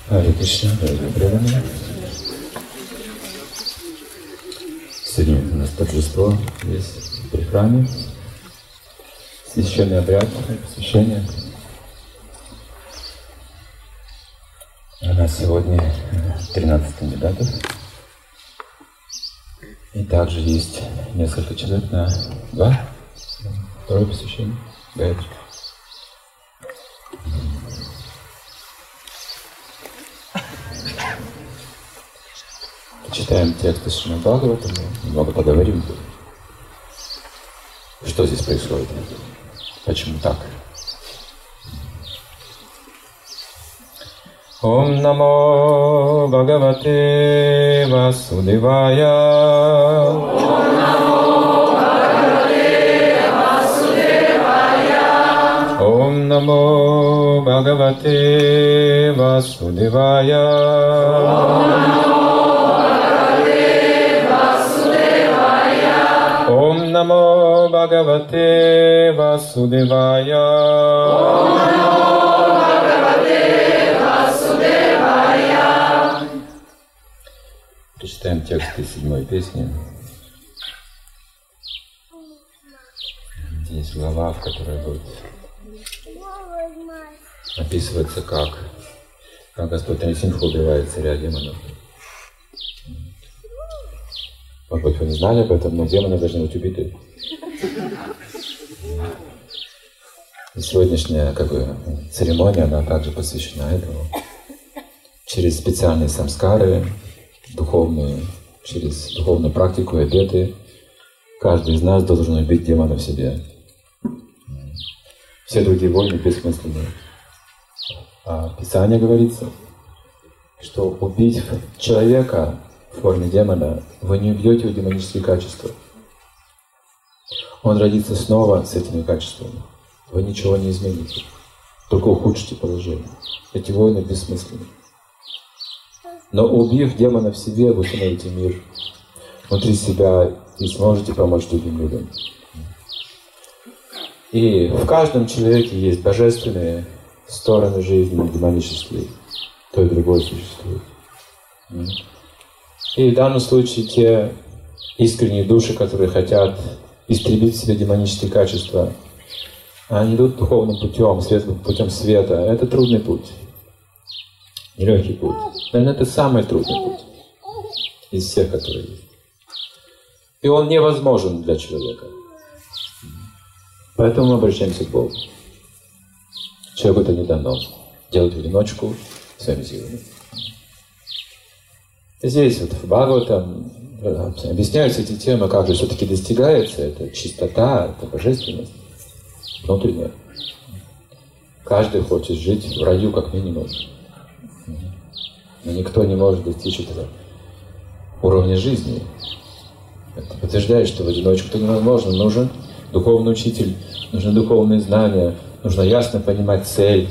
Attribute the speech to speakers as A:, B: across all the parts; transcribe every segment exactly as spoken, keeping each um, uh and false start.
A: Харе Кришна, дорогие преданные. Сегодня у нас торжество здесь, при храме. Священный обряд посвящения. У нас сегодня тринадцать кандидатов. И также есть несколько человек на два. Второе посвящение. Гайатри. Читаем тексты Шримад Бхагаватам, немного поговорим. Что здесь происходит? Почему так? Ом намо Бхагавате Васудевая.
B: Ом намо Бхагавате Васудевая.
A: Ом намо Бхагавате Васудевая. Ом намо Бхагавате Васудевая.
B: Ом намо Бхагавате Васудевая.
A: Прочитаем тексты седьмой песни. Здесь глава, в которой будет описывается, как, как Господь Нарисимха убивает царя демонов. Может быть, вы не знали об этом, но демоны должны быть убиты. И сегодняшняя как бы, церемония, она также посвящена этому. Через специальные самскары, духовные, через духовную практику и обеты, каждый из нас должен убить демона в себе. Все другие войны бессмысленны. А в Писании говорится, что убить человека в форме демона, вы не убьете его демонические качества. Он родится снова с этими качествами. Вы ничего не измените, только ухудшите положение. Эти войны бессмысленны. Но убив демона в себе, вы установите мир внутри себя и сможете помочь другим людям. И в каждом человеке есть божественные стороны жизни, демонические. То и другое существует. И в данном случае те искренние души, которые хотят истребить в себе демонические качества, они идут духовным путем, светлым путем света. Это трудный путь, нелегкий путь. Наверное, это самый трудный путь из всех, которые есть. И он невозможен для человека. Поэтому мы обращаемся к Богу. Человеку это не дано делать в одиночку своими силами. Здесь вот в Бхагаватам объясняются эти темы, как же все-таки достигается эта чистота, эта божественность внутренняя. Каждый хочет жить в раю как минимум. Но никто не может достичь этого уровня жизни. Это подтверждает, что в одиночку это невозможно. Нужен духовный учитель, нужны духовные знания, нужно ясно понимать цель.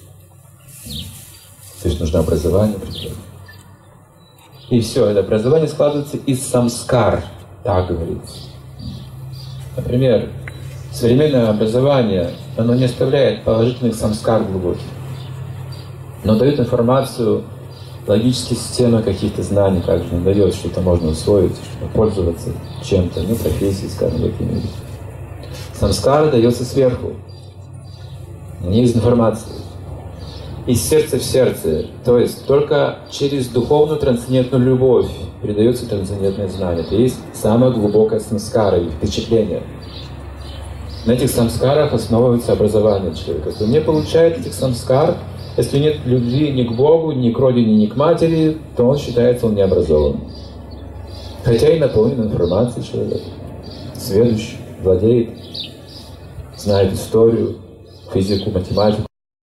A: То есть нужно образование определенное. И все, это образование складывается из самскар, так говорится. Например, современное образование, оно не оставляет положительных самскар глубоких, но дает информацию, логические системы каких-то знаний, также не дает, что это можно усвоить, чтобы пользоваться чем-то, ну, профессией, скажем, какими-нибудь. Самскара дается сверху, не из информации. Из сердца в сердце, то есть только через духовную трансцендентную любовь передается трансцендентное знание. Это есть самое глубокое самскара или впечатление. На этих самскарах основывается образование человека. Если он не получает этих самскар, если нет любви ни к Богу, ни к родине, ни к матери, то он считается он необразован. Хотя и наполнен информацией человек, сведущий, владеет, знает историю, физику, математику.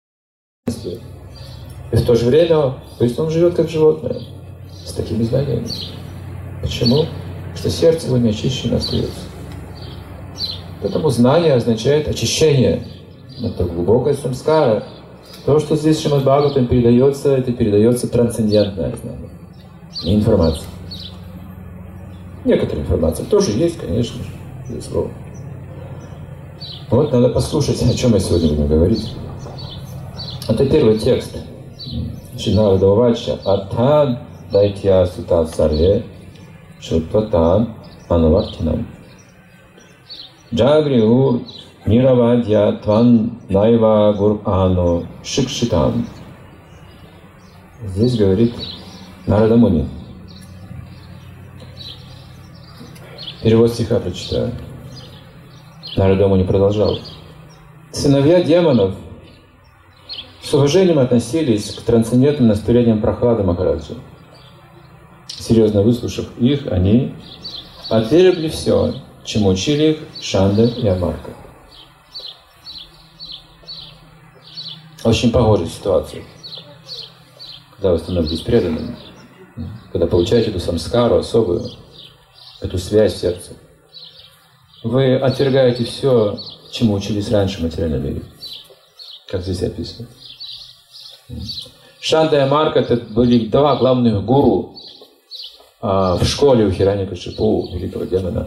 A: И в то же время, то есть он живет как животное, с такими знаниями. Почему? Потому что сердце его не очищено остается. Поэтому знание означает очищение. Это глубокая самскара. То, что здесь в Шримад Бхагаватам передается, это передается трансцендентное знание, не информация. Некоторая информация тоже есть, конечно же, безусловно. Вот надо послушать, о чем мы сегодня будем говорить. Это первый текст. Шинавадавача Артхад Дайтья Сута Сарве Шутватан Анавартинам Джагриур Миравадья Тван Найва Гурбхану Шикшитам. Здесь говорит Нарада Муни. Перевод стиха прочитаю. Нарада Муни продолжал. Сыновья демонов с уважением относились к трансцендентным наставлениям Прохлады Махараджи. Серьезно выслушав их, они отвергли все, чему учили их Шанда и Амарка. Очень похожая ситуация. Когда вы становитесь преданными, когда получаете эту самскару особую, эту связь в сердце, вы отвергаете все, чему учились раньше в материальном мире. Как здесь описано. Шанда и Амарка — это были два главных гуру а, в школе у Хираньякашипу, великого демона.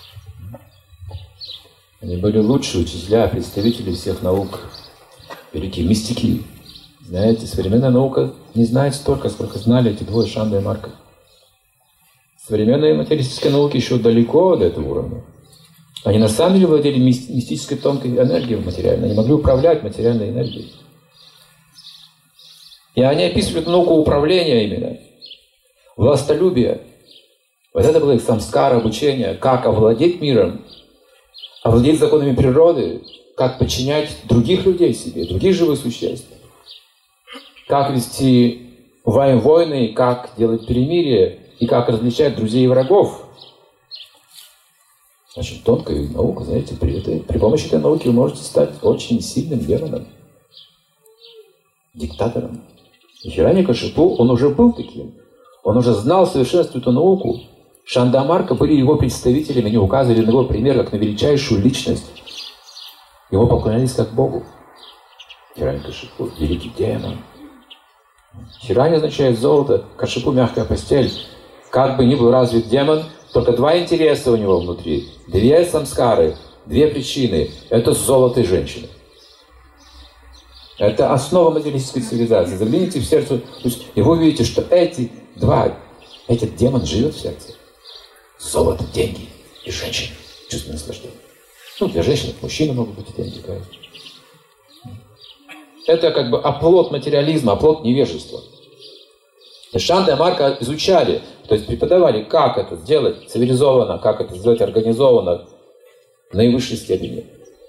A: Они были лучшие учителя, представители всех наук, великие мистики. Знаете, современная наука не знает столько, сколько знали эти двое, Шанда и Амарка. Современные материалистические науки еще далеко до этого уровня. Они на самом деле владели мистической тонкой энергией материальной. Они могли управлять материальной энергией. И они описывают науку управления именно. Властолюбие. Вот это было их самскара, обучение. Как овладеть миром, овладеть законами природы, как подчинять других людей себе, других живых существ. Как вести войны, как делать перемирие и как различать друзей и врагов. Очень тонкая наука, знаете, при, этой, при помощи этой науки вы можете стать очень сильным демоном, диктатором. И Хираньякашипу, он уже был таким. Он уже знал совершенству эту науку. Шанда и Амарка были его представителями, они указывали на его пример, как на величайшую личность. Его поклонялись как Богу. Хираньякашипу, великий демон. Хирани означает золото, Кашипу — мягкая постель. Как бы ни был развит демон, только два интереса у него внутри. Две самскары, две причины. Это золото и женщины. Это основа материалистической цивилизации. Загляните в сердце, то есть, и вы увидите, что эти два, этот демон живет в сердце. Золото, деньги и женщины. Чувство наслаждения. Ну, для женщин, мужчины могут быть деньги, конечно. Это как бы оплот материализма, оплот невежества. Шанда и Амарка изучали, то есть преподавали, как это сделать цивилизованно, как это сделать организованно в наивысшей степени.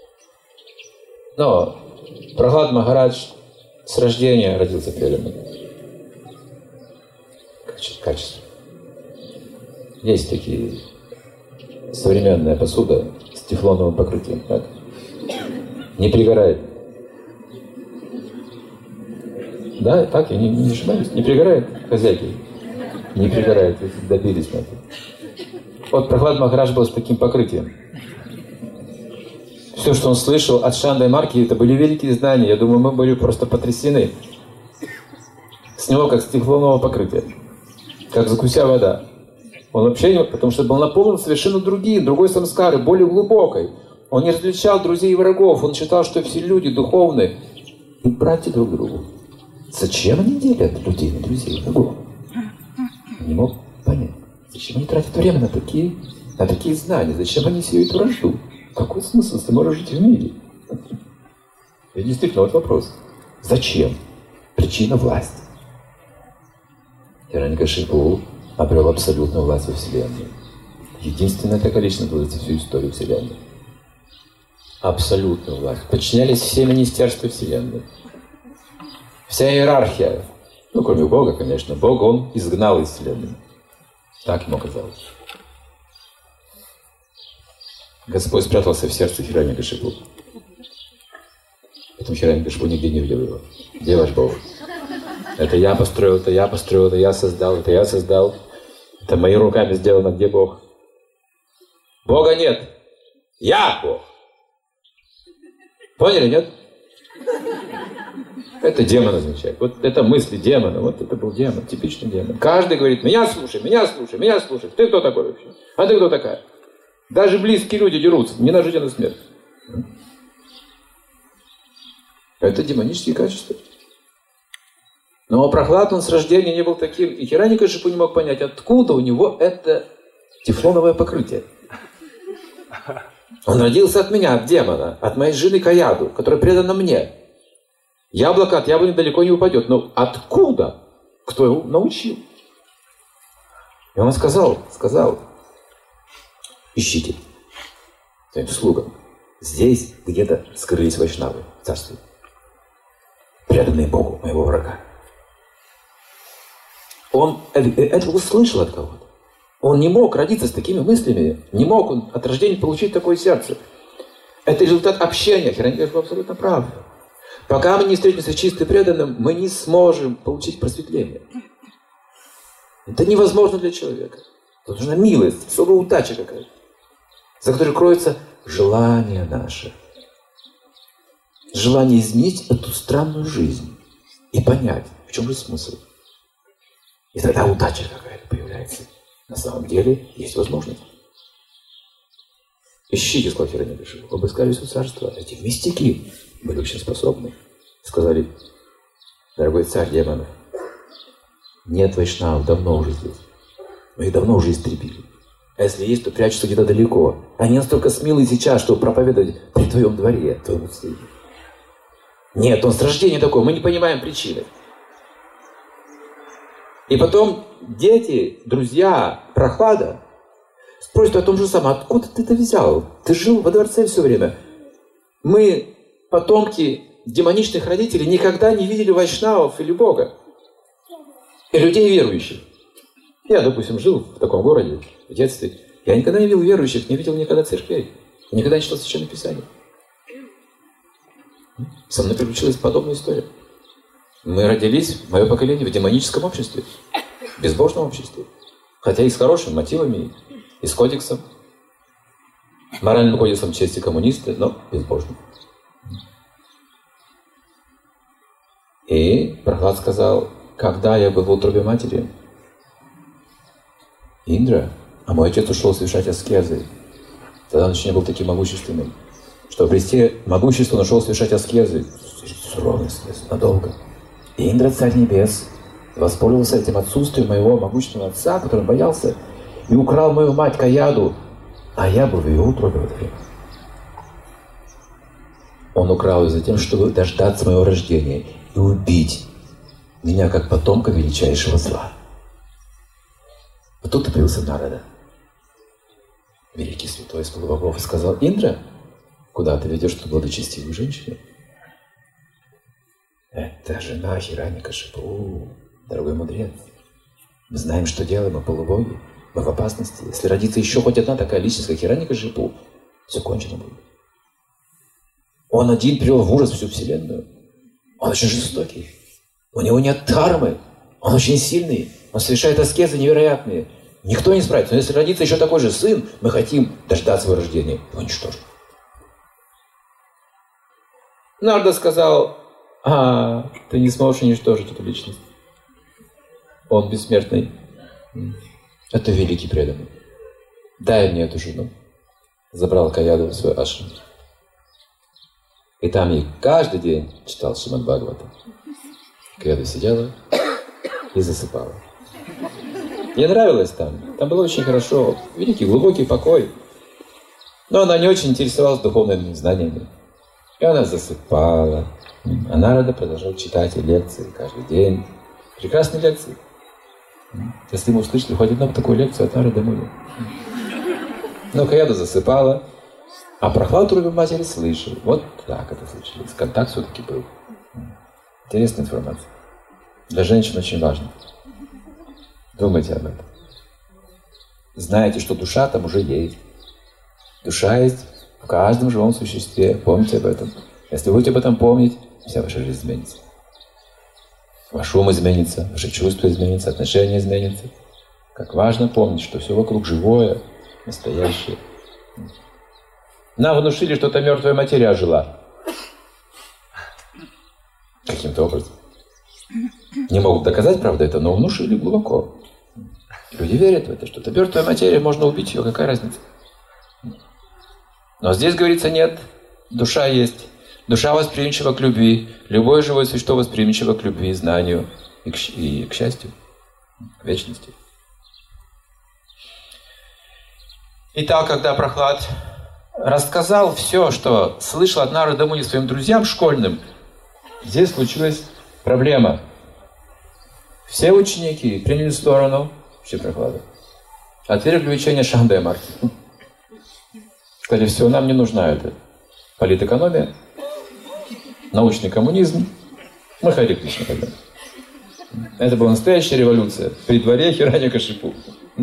A: Но Прохлад Махарадж с рождения родился преданным. Качество. Есть такие современная посуда с тефлоновым покрытием, так? Не пригорает. Да, так, я не, не ошибаюсь. Не пригорает, хозяйки? Не пригорает, вы добились на это. Вот Прохлад Махарадж был с таким покрытием. Все, что он слышал от Шанды и Амарки, это были великие знания. Я думаю, мы были просто потрясены. С него как с тефлонового покрытия. Как закуся вода. Он вообще не... Потому что был наполнен совершенно другим, другой самскары, более глубокой. Он не различал друзей и врагов. Он считал, что все люди духовные и братья друг другу. Зачем они делят людей на друзей и врагов? Он не мог понять. Зачем они тратят время на такие, на такие знания? Зачем они сеют вражду? Какой смысл, если ты можешь жить в мире? И действительно, вот вопрос. Зачем? Причина — власть. Хираньякашипу обрел абсолютную власть во Вселенной. Единственное такое личность была за всю историю Вселенной. Абсолютную власть. Подчинялись все министерства Вселенной. Вся иерархия. Ну, кроме Бога, конечно. Бога он изгнал из Вселенной. Так ему казалось. Господь спрятался в сердце Хираньякашипу. Поэтому Хираньякашипу нигде не видел его. Где ваш Бог? Это я построил, это я построил, это я создал, это я создал. Это моими руками сделано. Где Бог? Бога нет. Я Бог. Поняли, нет? Это демон означает. Вот это мысли демона. Вот это был демон, типичный демон. Каждый говорит: меня слушай, меня слушай, меня слушай. Ты кто такой вообще? А ты кто такая? Даже близкие люди дерутся. Не на жизнь, а на смерть. Это демонические качества. Но Прохлад, он с рождения не был таким. И Хираньякашипу не мог понять, откуда у него это тефлоновое покрытие. Он родился от меня, от демона, от моей жены Каяду, которая предана мне. Яблоко от яблони далеко не упадет. Но откуда? Кто его научил? И он сказал, сказал, ищите своим слугам. Здесь где-то скрылись вайшнавы в царстве, преданные Богу, моего врага. Он это услышал от кого-то. Он не мог родиться с такими мыслями, не мог он от рождения получить такое сердце. Это результат общения. Хираньякашипу абсолютно прав. Пока мы не встретимся с чистым преданным, мы не сможем получить просветление. Это невозможно для человека. Тут нужна милость, особая удача какая-то, за которой кроется желание наше. Желание изменить эту странную жизнь и понять, в чем же смысл. И тогда удача какая-то появляется. На самом деле есть возможность. Ищите, сказал Хираньякашипу. Обыскали все царство. Эти мистики были очень способны. Сказали, дорогой царь демонов, нет вайшнавов давно уже здесь. Мы их давно уже истребили. А если есть, то прячутся где-то далеко. Они настолько смелые сейчас, чтобы проповедовать при твоем дворе, твоему сыне. Нет, он с рождения такой, мы не понимаем причины. И потом дети, друзья Прохлада спросят о том же самом. Откуда ты это взял? Ты жил во дворце все время. Мы, потомки демоничных родителей, никогда не видели вайшнавов или Бога. И людей верующих. Я, допустим, жил в таком городе в детстве. Я никогда не видел верующих, не видел никогда церквей. Никогда не читал Священное Писание. Со мной приключилась подобная история. Мы родились, мое поколение, в демоническом обществе. В безбожном обществе. Хотя и с хорошими мотивами, и с кодексом. Моральным кодексом чести коммунисты, но безбожным. И Прохлад сказал, когда я был в утробе матери, Индра, а мой отец ушел совершать аскезы. Тогда он еще не был таким могущественным. Чтобы обрести могущество, он ушел совершать аскезы. Суровые аскезы, надолго. И Индра, царь небес, воспользовался этим отсутствием моего могущественного отца, который боялся, и украл мою мать Каяду, а я был в ее утробе в это время. Он украл ее за тем, чтобы дождаться моего рождения и убить меня как потомка величайшего зла. А тут и появился Нарада, великий святой из полубогов, и сказал: Индра, куда ты ведешь эту благочестивую женщину? Это жена Хираньякашипу, дорогой мудрец. Мы знаем, что делаем, мы полубоги, мы в опасности. Если родится еще хоть одна такая личность, как Хираньякашипу, все кончено будет. Он один привел в ужас всю вселенную. Он очень жестокий. У него нет дхармы. Он очень сильный. Он совершает аскезы невероятные. Никто не справится. Но если родится еще такой же сын, мы хотим дождаться его рождения. Его уничтожим. Нарда сказал: а, ты не сможешь уничтожить эту личность. Он бессмертный. Это великий преданный. Дай мне эту жену. Забрал Каяду в свой ашрам. И там ей каждый день читал Шримад Бхагаватам. Каяда сидела и засыпала. Ей нравилось там. Там было очень хорошо. Великий, глубокий покой. Но она не очень интересовалась духовными знаниями. И она засыпала. А Нарада продолжал читать лекции каждый день. Прекрасные лекции. Если мы услышали хоть одну такую лекцию от Нарады Муни. Но Каяда засыпала. А Прохлад в утробе матери слышал. Вот так это случилось. Контакт все-таки был. Интересная информация. Для женщин очень важно. Думайте об этом. Знаете, что душа там уже есть. Душа есть в каждом живом существе. Помните об этом. Если вы будете об этом помнить, вся ваша жизнь изменится. Ваш ум изменится, ваши чувства изменятся, отношения изменятся. Как важно помнить, что все вокруг живое, настоящее. Нам внушили, что это мертвая материя ожила. Каким-то образом. Не могут доказать, правда, это, но внушили глубоко. Люди верят в это, что это мертвая материя, можно убить ее, какая разница. Но здесь говорится: нет, душа есть. Душа восприимчива к любви. Любое живое существо восприимчиво к любви и знанию. и к, и к счастью, к вечности. Итак, когда Прохлад рассказал все, что слышал от Нарады Муни своим друзьям школьным, здесь случилась проблема. Все ученики приняли сторону Шри Прохлада. Отвергли учение Шахадея Марти. Сказали, все, нам не нужна эта политэкономия, научный коммунизм, мы Хари Кришна пойдем. Это была настоящая революция при дворе Хираньякашипу.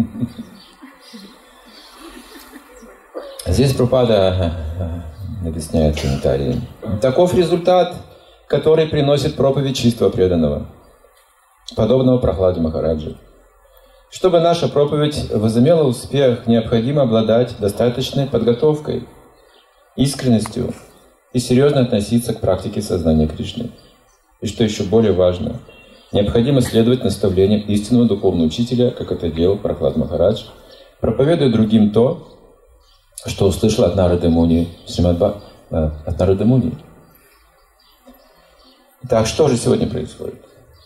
A: Здесь Прабхупада объясняет в комментарии. Таков результат, который приносит проповедь чистого преданного, подобного Прохладе Махараджи. Чтобы наша проповедь возымела успех, необходимо обладать достаточной подготовкой, искренностью и серьезно относиться к практике сознания Кришны. И что еще более важно, необходимо следовать наставлениям истинного духовного учителя, как это делал Прохлад Махарадж, проповедуя другим то, что услышал от Нарады Муни, Шримадба, от Нарады Муни. Итак, что же сегодня происходит?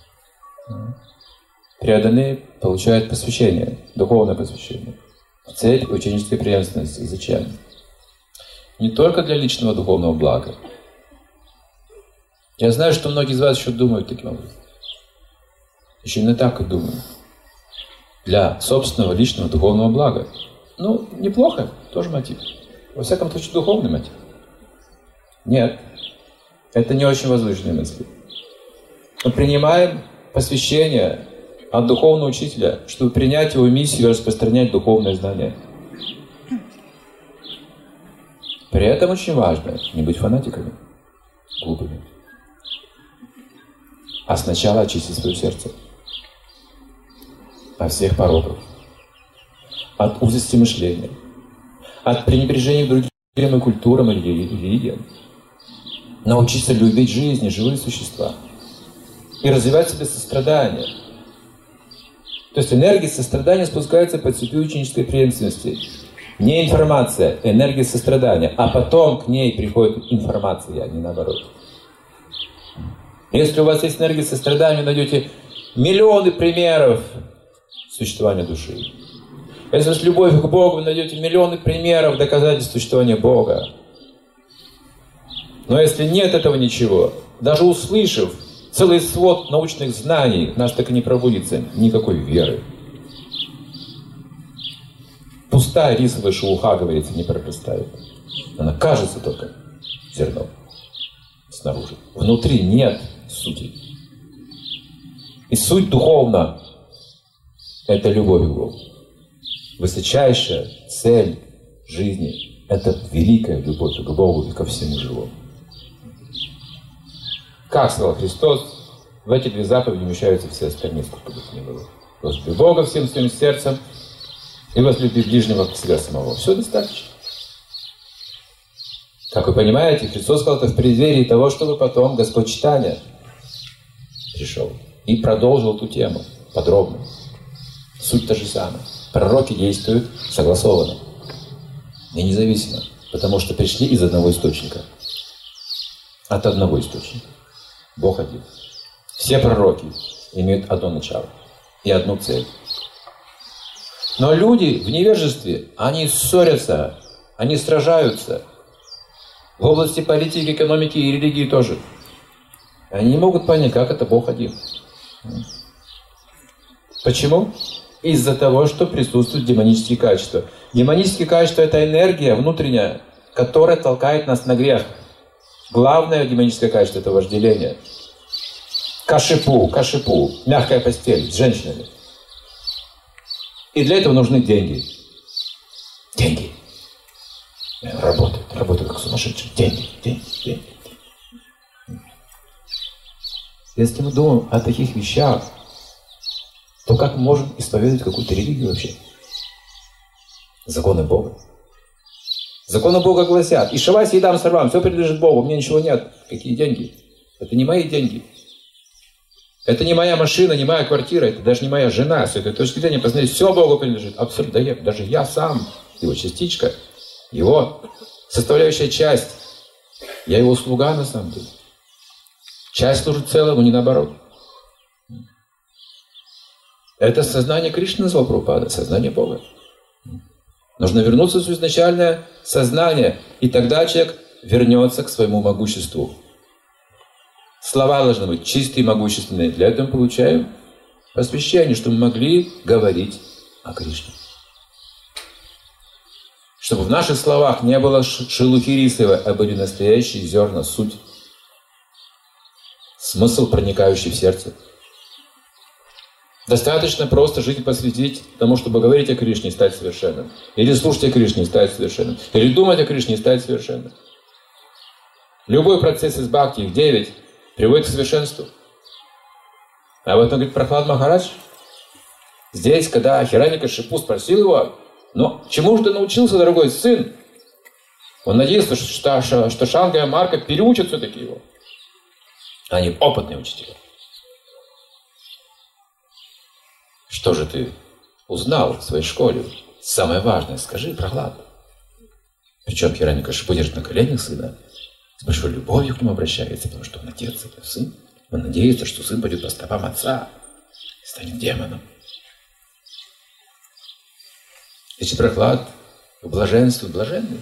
A: Преданные получают посвящение, духовное посвящение, в цель ученической преемственности. Зачем? Не только для личного духовного блага. Я знаю, что многие из вас еще думают таким образом. Еще именно так и думают. Для собственного личного духовного блага. Ну, неплохо, тоже мотив. Во всяком случае, духовный мотив. Нет, это не очень возвышенные мысли. Мы принимаем посвящение от духовного учителя, чтобы принять его миссию и распространять духовное знание. При этом очень важно не быть фанатиками, глупыми, а сначала очистить свое сердце от всех пороков, от узости мышления, от пренебрежения к другим культурам и религиям, научиться любить жизнь и живые существа и развивать в себе сострадание. То есть энергия сострадания спускается по цепи ученической преемственности. Не информация, энергия сострадания, а потом к ней приходит информация, а не наоборот. Если у вас есть энергия сострадания, вы найдете миллионы примеров существования души. Если у вас любовь к Богу, вы найдете миллионы примеров доказательств существования Бога. Но если нет этого ничего, даже услышав целый свод научных знаний, у нас так и не пробудится никакой веры. Пустая рисовая шелуха, говорится, не прорастает. Она кажется только зерном снаружи. Внутри нет сути. И суть духовна — это любовь к Богу. Высочайшая цель жизни — это великая любовь к Богу и ко всему живому. Как сказал Христос, в эти две заповеди вмещаются все остальные, сколько бы то ни было. Возлюби Бога всем своим сердцем и возлюби ближнего как себя самого. Все достаточно. Как вы понимаете, Христос сказал это в преддверии того, чтобы потом Господь Чайтанья пришел и продолжил эту тему подробно. Суть та же самая. Пророки действуют согласованно и независимо, потому что пришли из одного источника. От одного источника. Бог один. Все пророки имеют одно начало и одну цель. Но люди в невежестве, они ссорятся, они сражаются. В области политики, экономики и религии тоже. Они не могут понять, как это Бог один. Почему? Из-за того, что присутствуют демонические качества. Демонические качества — это энергия внутренняя, которая толкает нас на грех. Главное демоническое качество — это вожделение. Кашипу, кашипу, мягкая постель с женщинами. И для этого нужны деньги. Деньги. Работают, работают как сумасшедшие. Деньги, деньги, деньги. Если мы думаем о таких вещах, то как мы можем исповедовать какую-то религию вообще? Законы Бога. Законы Бога гласят: «Ишаваси идам сарвам», все принадлежит Богу, у меня ничего нет. Какие деньги? Это не мои деньги. Это не моя машина, не моя квартира, это даже не моя жена. С этой точки зрения посмотреть, все Богу принадлежит. Абсолютно. Да я, даже я сам, его частичка, его составляющая часть. Я его слуга на самом деле. Часть служит целому, не наоборот. Это сознание Кришны, назвал Прабхупада, сознание Бога. Нужно вернуться в изначальное сознание, и тогда человек вернется к своему могуществу. Слова должны быть чистые и могущественные. Для этого мы получаем посвящение, чтобы мы могли говорить о Кришне. Чтобы в наших словах не было шелухи рисовой, а были настоящие зерна, суть. Смысл, проникающий в сердце. Достаточно просто жизнь посвятить тому, чтобы говорить о Кришне и стать совершенным. Или слушать о Кришне и стать совершенным. Или думать о Кришне и стать совершенным. Любой процесс из бхакти, их девять, приводит к совершенству. Об этом говорит Прахлад Махарадж. Здесь, когда Хираньякашипу спросил его, ну, чему же ты научился, дорогой сын? Он надеялся, что, что, что Шанга и Марка переучат все-таки его. Они опытные учителя. Что же ты узнал в своей школе? Самое важное, скажи, Прахлад. Причем Хираньякашипу держит на коленях сына, с большой любовью к нему обращается, потому что он отец, это сын. Он надеется, что сын пойдет по стопам отца и станет демоном. Значит, Прахлад в блаженстве блаженный.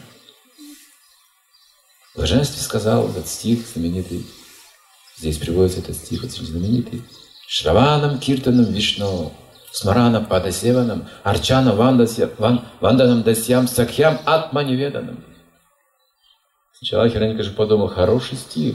A: В блаженстве сказал этот стих знаменитый. Здесь приводится этот стих, очень знаменитый. Шраванам киртанам вишно, смаранам падасеванам, арчанам ванданам дасьям сакхям атманиведанам. Сначала Хираньякашипу подумал, хороший стих.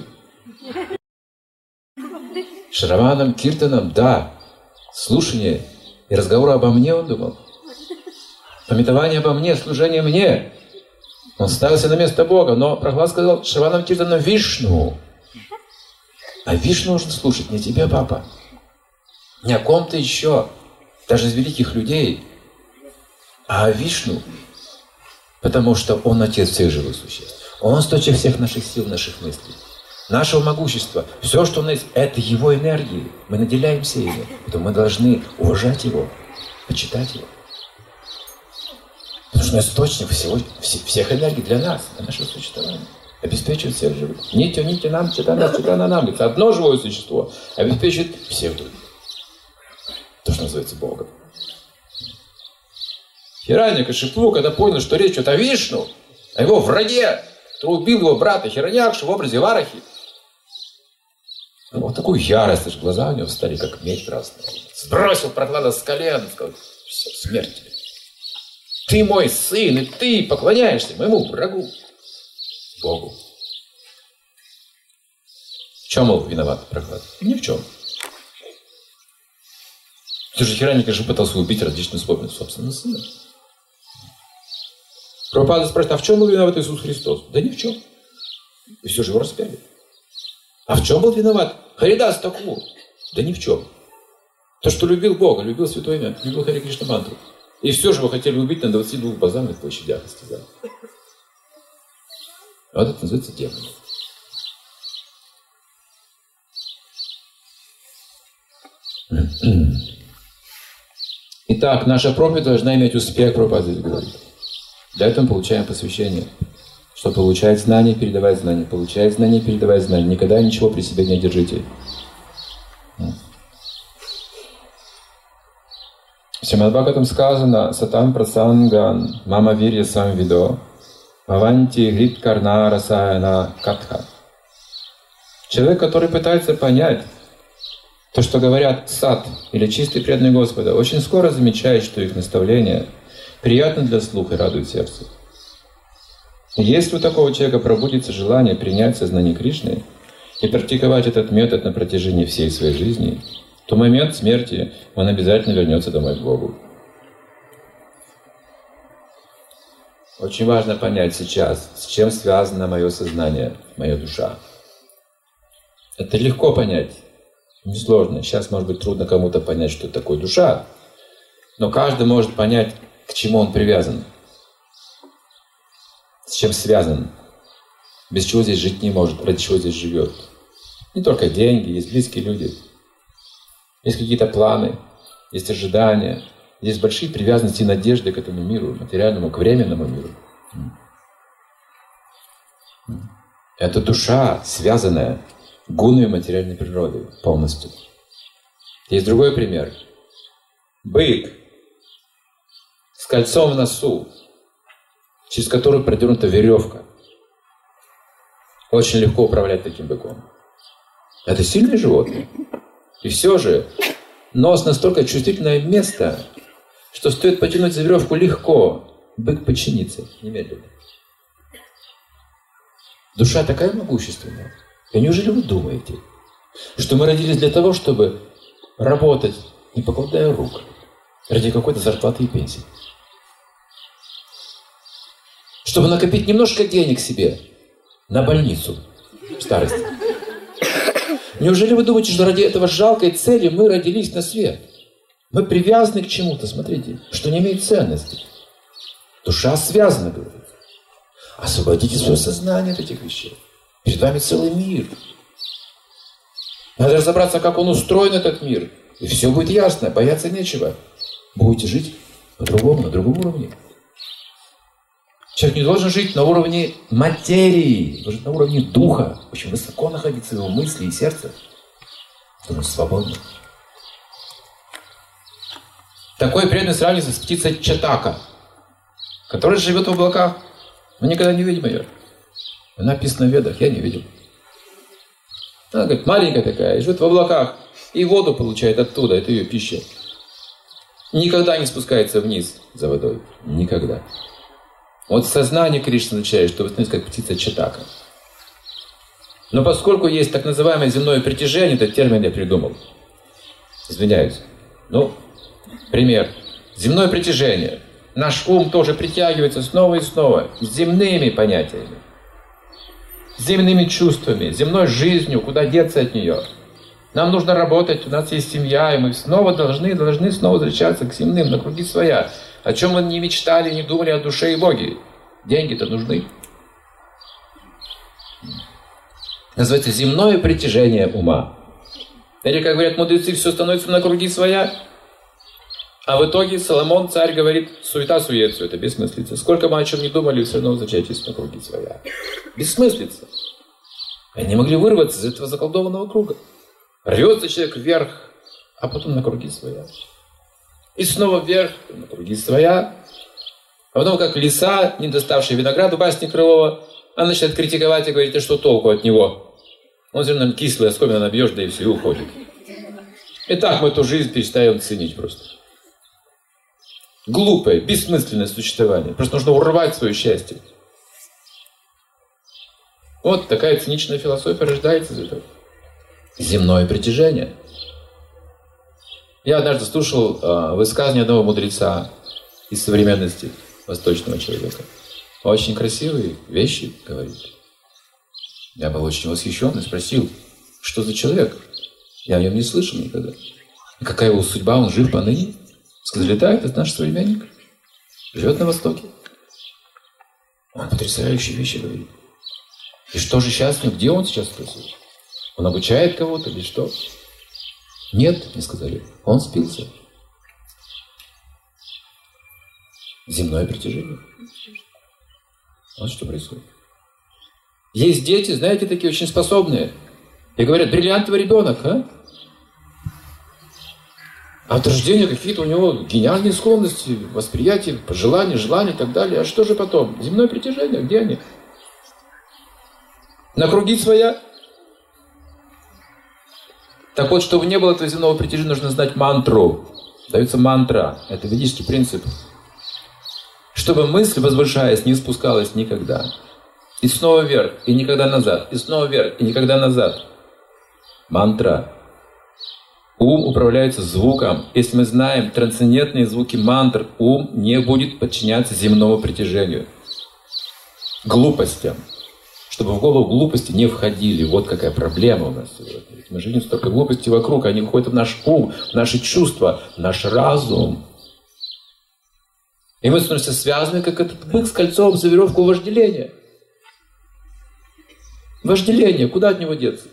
A: Шраванам киртанам, да, слушание и разговор обо мне, он думал. Памятование обо мне, служение мне. Он ставился на место Бога, но Прахлад сказал, Шраванам киртанам Вишну. А Вишну нужно слушать не тебе, папа, не о ком-то еще, даже из великих людей, а о Вишну, потому что Он Отец всех живых существ. Он источник всех наших сил, наших мыслей, нашего могущества. Все, что у нас есть, это Его энергии. Мы наделяемся ими. Поэтому мы должны уважать Его, почитать Его. Потому что Он источник всего, всех энергий для нас, для нашего существования. Обеспечивает всех живых. Нитя, нитя нам, читана, читана нам. Это одно живое существо обеспечивает всех других. То, что называется Богом. Хираньякашипу, когда понял, что речь идет о Вишну, о его враге, который убил его брата Хираньякшу в образе Варахи. Вот такую ярость, аж глаза у него стали, как медь красная. Сбросил Прахлада с колен, сказал, все, смерть тебе. Ты мой сын, и ты поклоняешься моему врагу, Богу. В чем был виноват Прахлад? Ни в чем. Ты же Хираньякашипу пытался убить различными способами собственного сына. Прабхупада спрашивает, а в чем был виноват Иисус Христос? Да ни в чем. И все же его распяли. А в чем был виноват Харидас Такур? Да ни в чем. То, что любил Бога, любил Святое Имя, любил Харе Кришна мантру. И все же вы хотели убить на двадцати двух базарных площадях, и сказали. Вот это называется демон. Итак, наша проповедь должна иметь успех, Прабхупада здесь говорит. Для этого мы получаем посвящение. Что получать знания, передавать знания. Получать знания, передавать знания. Никогда ничего при себе не держите. В Шримад Бхагаватам сказано «Сатам прасанган мама вирья самвидо бхаванти грит карна расаяна катха». Человек, который пытается понять то, что говорят сад или чистый преданный Господа, очень скоро замечает, что их наставления приятны для слуха и радуют сердце. И если у такого человека пробудится желание принять сознание Кришны и практиковать этот метод на протяжении всей своей жизни, то в момент смерти он обязательно вернется домой к Богу. Очень важно понять сейчас, с чем связано мое сознание, моя душа. Это легко понять, несложно. Сейчас, может быть, трудно кому-то понять, что такое душа, но каждый может понять, к чему он привязан, с чем связан, без чего здесь жить не может, ради чего здесь живет. Не только деньги, есть близкие люди, есть какие-то планы, есть ожидания, есть большие привязанности и надежды к этому миру, материальному, к временному миру. Это душа, связанная гунами материальной природы полностью. Есть другой пример. бык с кольцом в носу, через который продернута веревка. Очень легко управлять таким быком. Это сильное животное. И все же нос настолько чувствительное место, что стоит потянуть за веревку легко, бык подчинится немедленно. Душа такая могущественная. И неужели вы думаете, что мы родились для того, чтобы работать, не покладая рук, ради какой-то зарплаты и пенсии? Чтобы накопить немножко денег себе на больницу в старости. Неужели вы думаете, что ради этого жалкой цели мы родились на свет? Мы привязаны к чему-то, смотрите, что не имеет ценности. Душа связана, говорит. Освободите свое сознание от этих вещей. Перед вами целый мир. Надо разобраться, как он устроен, этот мир. И все будет ясно, бояться нечего. Будете жить по-другому, на другом уровне. Человек не должен жить на уровне материи, должен жить на уровне духа. Очень высоко находиться в его мысли и сердце. Потому что свободно. Такой преданный сравнивается с птицей чатака, которая живет в облаках. Мы никогда не видим ее. Она написана в ведах, я не видел. Она, говорит, маленькая такая, живет в облаках. И воду получает оттуда, это ее пища. Никогда не спускается вниз за водой. Никогда. Вот сознание Кришны означает, что вы становитесь как птица чатака. Но поскольку есть так называемое земное притяжение, этот термин я придумал. Извиняюсь. Ну, пример. Земное притяжение. Наш ум тоже притягивается снова и снова с земными понятиями, с земными чувствами, земной жизнью, куда деться от нее. Нам нужно работать, у нас есть семья, и мы снова должны, должны снова возвращаться к земным, на круги своя. О чем мы не мечтали, не думали о душе и Боге. Деньги-то нужны. Называется земное притяжение ума. Или, как говорят мудрецы, все становится на круги своя. А в итоге Соломон, царь, говорит, суета-сует, все это бессмыслица. Сколько мы о чем не думали, все равно возвращайтесь на круги своя. Бессмыслица. Они могли вырваться из этого заколдованного круга. Рвется человек вверх, а потом на круги своя. И снова вверх, на круги своя. А потом, как лиса, не доставшая виноград в басне Крылова, она начинает критиковать и говорит, а что толку от него? Он все равно кислый, оскомину набьешь, да и все, и уходит. И так мы эту жизнь перестаем ценить просто. Глупое, бессмысленное существование. Просто нужно урвать свое счастье. Вот такая циничная философия рождается из этого. Земное притяжение. Я однажды слушал э, высказывание одного мудреца из современности восточного человека. Очень красивые вещи говорит. Я был очень восхищен и спросил, что за человек? Я о нем не слышал никогда. И какая его судьба, он жив поныне? Сказали, да, это наш современник. Живет на Востоке. Он потрясающие вещи говорит. И что же сейчас, где он сейчас спросил? Он обучает кого-то или что? Нет, мне сказали, он спился. Земное притяжение. Вот что происходит. Есть дети, знаете, такие очень способные. И говорят, бриллиантовый ребенок, а? А от рождения какие-то у него гениальные склонности, восприятия, пожелания, желания и так далее. А что же потом? Земное притяжение, где они? На круги своя. Так вот, чтобы не было этого земного притяжения, нужно знать мантру. Дается мантра. Это ведический принцип. Чтобы мысль, возвышаясь, не спускалась никогда. И снова вверх, и никогда назад. И снова вверх, и никогда назад. Мантра. Ум управляется звуком. Если мы знаем трансцендентные звуки мантр, ум не будет подчиняться земному притяжению. Глупостям. Чтобы в голову глупости не входили. Вот какая проблема у нас сегодня. Мы живем столько глупостей вокруг, они входят в наш ум, в наши чувства, в наш разум. И мы становимся связаны, как этот бык с кольцом за веревку вожделения. Вожделение, куда от него деться?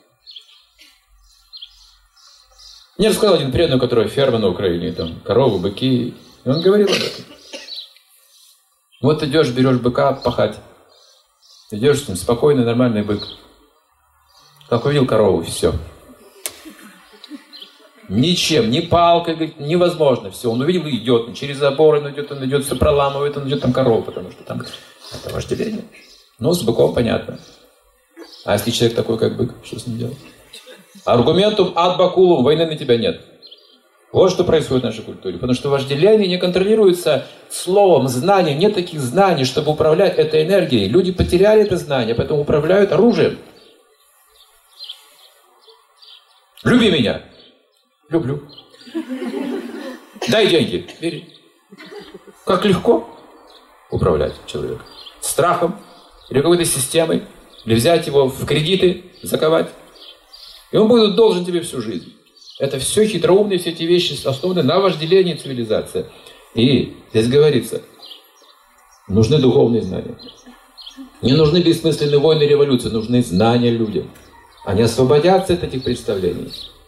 A: Мне рассказал один преданный, у которого ферма на Украине, там коровы, быки. И он говорил об этом. Вот идешь, берешь быка пахать. Идешь с ним, спокойный, нормальный бык. Как увидел корову, все. Ничем, ни палкой, говорит, невозможно. Все, он увидел и идет, он через забор, он идет, он идет, все проламывает, он идет там корову, потому что там это вожделение. Ну, с быком понятно. А если человек такой, как бык, что с ним делать? Аргументум ад бакулум, войны на тебя нет. Вот что происходит в нашей культуре. Потому что вожделение не контролируется словом, знанием. Нет таких знаний, чтобы управлять этой энергией. Люди потеряли это знание, поэтому управляют оружием. Люби меня. Люблю. Дай деньги. Бери. Как легко управлять человеком. Страхом или какой-то системой. Или взять его в кредиты, заковать. И он будет должен тебе всю жизнь. Это все хитроумные, все эти вещи основаны на вожделении цивилизации. И здесь говорится, нужны духовные знания. Не нужны бессмысленные войны и революции, нужны знания людям. Они освободятся от этих представлений.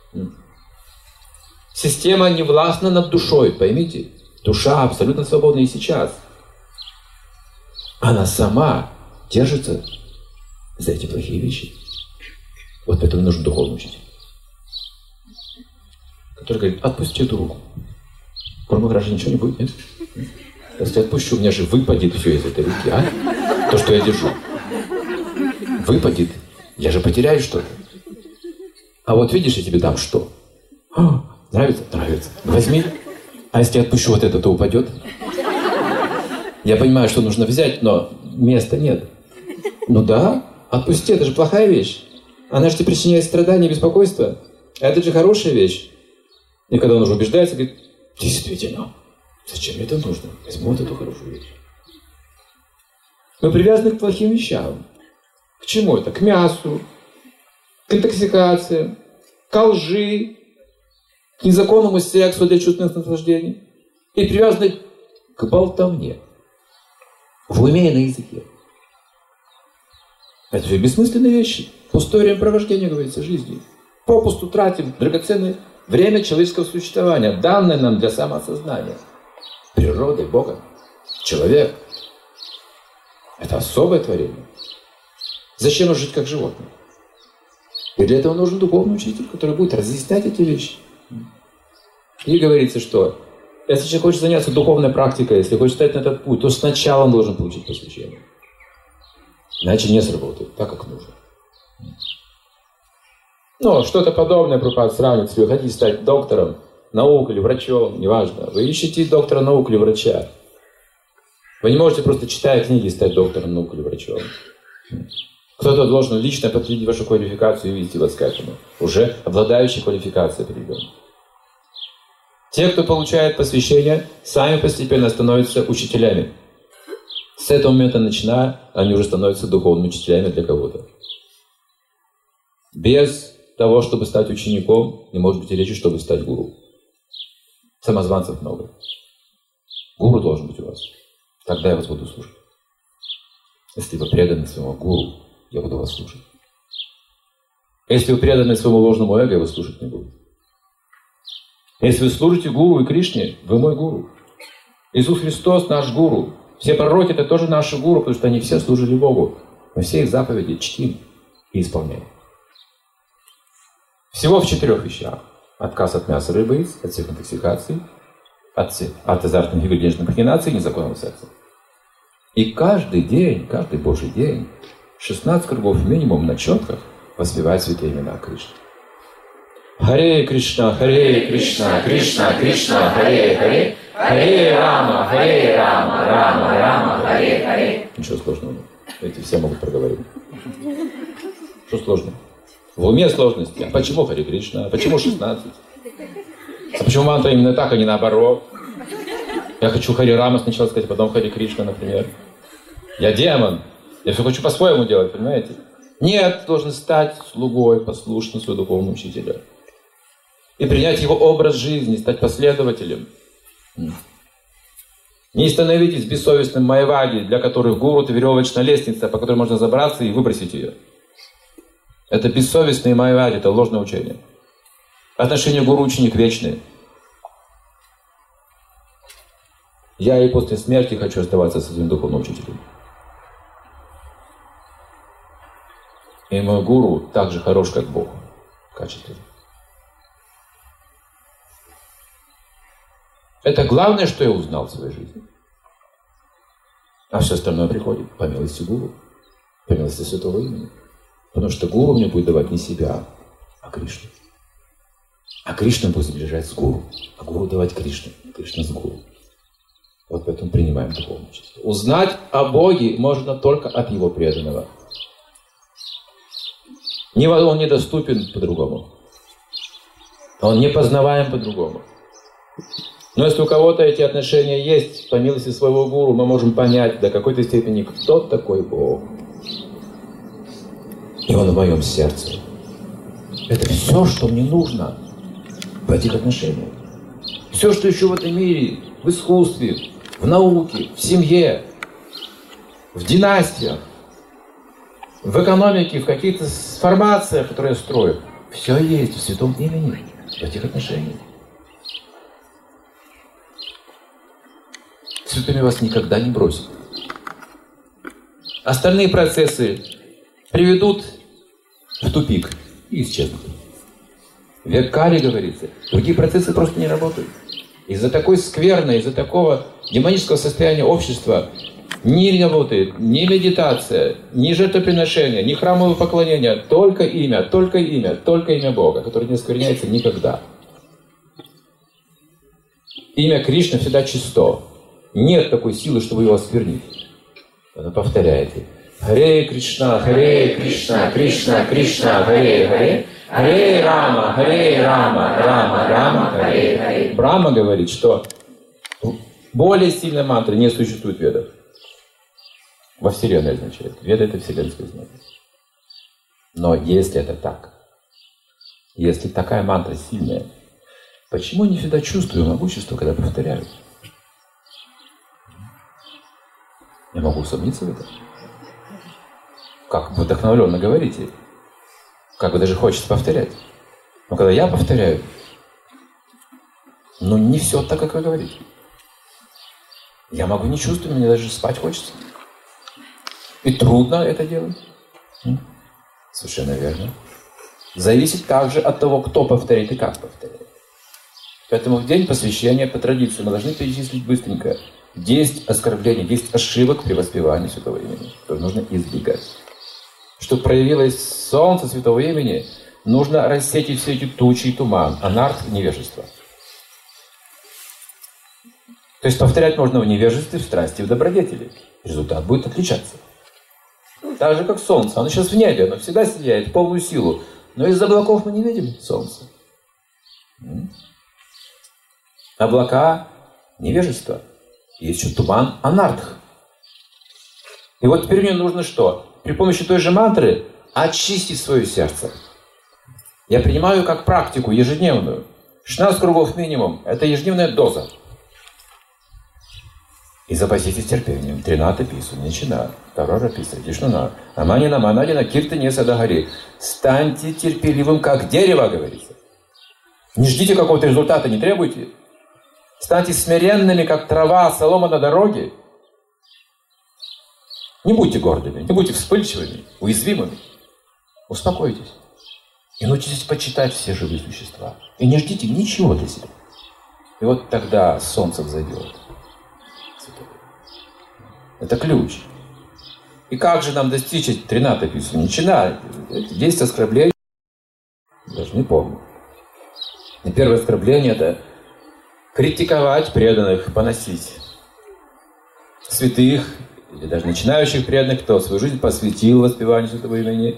A: Система не властна над душой, поймите. Душа абсолютно свободна и сейчас. Она сама держится за эти плохие вещи. Вот поэтому нужен духовный учитель, который говорит, отпусти эту руку. Кроме граждан ничего не будет, нет? Если я отпущу, у меня же выпадет все из этой руки, а? То, что я держу. Выпадет. Я же потеряю что-то. А вот видишь, я тебе дам что? А, нравится? Нравится. Возьми. А если я отпущу вот это, то упадет? Я понимаю, что нужно взять, но места нет. Ну да, отпусти, это же плохая вещь. Она же тебе причиняет страдания и беспокойство. А это же хорошая вещь. И когда он уже убеждается, говорит, действительно, зачем мне это нужно? Возьму вот эту хорошую вещь. Мы привязаны к плохим вещам. К чему это? К мясу, к интоксикации, к лжи, к незаконному сексу для чувственных наслаждений. И привязаны к болтовне. В уме и на языке. Это все бессмысленные вещи. Пустое времяпровождение, говорится, жизни. Попусту тратим драгоценное время человеческого существования, данное нам для самоосознания. Природой, Богом. Человек. Это особое творение. Зачем жить как животное? И для этого нужен духовный учитель, который будет разъяснять эти вещи. И говорится, что если человек хочет заняться духовной практикой, если хочет стать на этот путь, то сначала он должен получить посвящение. Иначе не сработает так, как нужно. Ну, что-то подобное Прабхупада сравнивает. Если вы хотите стать доктором наук или врачом, неважно. Вы ищете доктора наук или врача. Вы не можете просто, читая книги, стать доктором наук или врачом. Кто-то должен лично подтвердить вашу квалификацию и вести вас к этому. Уже обладающий квалификацией определенной. Те, кто получает посвящение, сами постепенно становятся учителями. С этого момента начиная, они уже становятся духовными учителями для кого-то. Без того, чтобы стать учеником, не может быть и речи, чтобы стать гуру. Самозванцев много. Гуру должен быть у вас. Тогда я вас буду слушать. Если вы преданы своему гуру, я буду вас слушать. Если вы преданы своему ложному эго, я вас слушать не буду. Если вы служите гуру и Кришне, вы мой гуру. Иисус Христос наш гуру. Все пророки — это тоже наши гуру, потому что они все служили Богу. Мы все их заповеди чтим и исполняем. Всего в четырех вещах. Отказ от мяса, рыбы, яиц, от всех интоксикаций, от, всех, от азартных игр, денежных махинаций и незаконного секса. И каждый день, каждый Божий день, шестнадцать кругов минимум на четках воспевать святые имена Кришны. Харе Кришна, Харе Кришна, Кришна, Кришна, Харе Харе, Харе Рама, Харе Рама, Рама, Рама, Харе Харе. Ничего сложного нет. Эти все могут проговорить. Что сложно? В уме сложности. А почему Харе Кришна? А почему шестнадцать? А почему мантра именно так, а не наоборот? Я хочу Харе Рама сначала сказать, потом Харе Кришна, например. Я демон. Я все хочу по-своему делать, понимаете? Нет, ты должен стать слугой, послушным своему духовному учителю. И принять его образ жизни, стать последователем. Не становитесь бессовестным майваги, для которых гуру — это веревочная лестница, по которой можно забраться и выбросить ее. Это бессовестные майваги, это ложное учение. Отношения гуру-ученик вечные. Я и после смерти хочу оставаться со своим духовным учителем. И мой гуру так же хорош, как Бог. Качественно. Это главное, что я узнал в своей жизни. А все остальное приходит по милости Гуру, по милости Святого Имени. Потому что Гуру мне будет давать не себя, а Кришну. А Кришна будет сближать с Гуру, а Гуру давать Кришну, Кришна с Гуру. Вот поэтому принимаем духовное чувство. Узнать о Боге можно только от Его преданного. Он недоступен по-другому. Он не познаваем по-другому. Но если у кого-то эти отношения есть, по милости своего гуру, мы можем понять до какой-то степени, кто такой Бог. И Он в моем сердце. Это все, что мне нужно в этих отношениях. Все, что еще в этом мире, в искусстве, в науке, в семье, в династиях, в экономике, в каких-то формациях, которые я строю, все есть в Святом Имени, в этих отношениях. Святыми вас никогда не бросит. Остальные процессы приведут в тупик и исчезнут. В век Кали, говорится, другие процессы просто не работают. Из-за такой скверной, из-за такого демонического состояния общества не работает ни медитация, ни жертвоприношение, ни храмовое поклонение, только имя, только имя, только имя Бога, которое не оскверняется никогда. Имя Кришны всегда чисто. Нет такой силы, чтобы его осквернить. Она повторяете. Харе Кришна, Харе Кришна, Кришна, Кришна, Харе Харе, Харе Рама, Харе Рама, Рама, Рама, Харе Харе. Брахма говорит, что более сильной мантры не существует в ведах. Во Вселенной означает. Веда — это вселенское знание. Но если это так, если такая мантра сильная, почему не всегда чувствую могущество, когда повторяю? Я могу усомниться в этом. Как вы вдохновленно говорите. Как бы даже хочется повторять. Но когда я повторяю, ну не все так, как вы говорите. Я могу не чувствовать, мне даже спать хочется. И трудно это делать. Совершенно верно. Зависит также от того, кто повторяет и как повторяет. Поэтому в день посвящения по традиции мы должны перечислить быстренько десять оскорблений, десять ошибок при воспевании Святого Имени, которые нужно избегать. Чтобы проявилось солнце Святого Имени, нужно рассеять все эти тучи и туман, анарх, невежество. То есть повторять можно в невежестве, в страсти, в добродетели. Результат будет отличаться. Так же, как солнце. Оно сейчас в небе, оно всегда сияет в полную силу. Но из облаков мы не видим солнце. Облака — невежество. Есть еще туман — анарх. И вот теперь мне нужно что? При помощи той же мантры очистить свое сердце. Я принимаю как практику ежедневную. шестнадцать кругов минимум. Это ежедневная доза. И запаситесь терпением. Трината пису, ничина, Тарора писа, Вишнуна, Амани наманадина, киртане садагари. Станьте терпеливым, как дерево, говорится. Не ждите какого-то результата, не требуйте. Станьте смиренными, как трава, солома на дороге. Не будьте гордыми, не будьте вспыльчивыми, уязвимыми. Успокойтесь. И научитесь почитать все живые существа. И не ждите ничего для себя. И вот тогда солнце взойдет. Это ключ. И как же нам достичь трината пису? Ничина. десять оскорблений. Даже не помню. И первое оскорбление — это критиковать преданных, поносить святых или даже начинающих преданных, кто свою жизнь посвятил воспеванию Святого Имени,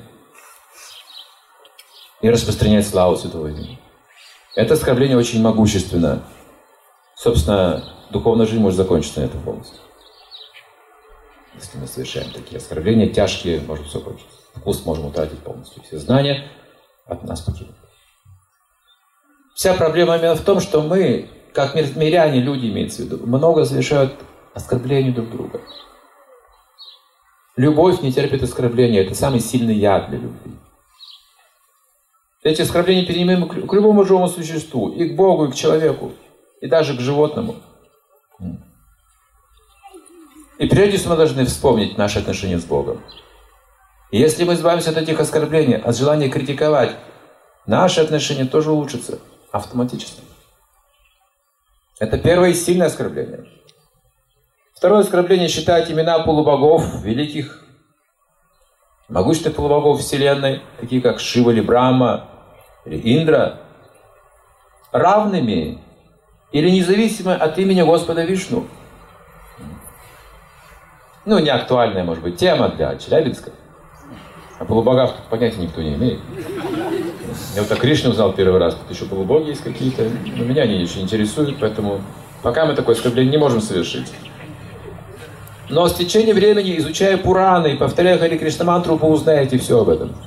A: и распространять славу Святого Имени. Это оскорбление очень могущественно. Собственно, духовная жизнь может закончиться на этом полностью. Если мы совершаем такие оскорбления, тяжкие, может все кончиться. Вкус можем утратить полностью. Все знания от нас покинут. Вся проблема именно в том, что мы, как миряне, люди, имеется в виду, много совершают оскорблений друг друга. Любовь не терпит оскорбления. Это самый сильный яд для любви. Эти оскорбления перенимаем к любому живому существу. И к Богу, и к человеку. И даже к животному. И прежде всего мы должны вспомнить наши отношения с Богом. И если мы избавимся от этих оскорблений, от желания критиковать, наши отношения тоже улучшатся автоматически. Это первое и сильное оскорбление. Второе оскорбление — считать имена полубогов, великих, могущественных полубогов Вселенной, такие как Шива или Брахма или Индра, равными или независимо от имени Господа Вишну. Ну, не актуальная, может быть, тема для Челябинска. О полубогах тут понятия никто не имеет. Я вот о Кришне узнал первый раз, тут еще полубоги есть какие-то, но меня они очень интересуют, поэтому пока мы такое оскорбление не можем совершить. Но с течением времени, изучая Пураны и повторяя Хари Кришна мантру, вы узнаете все об этом.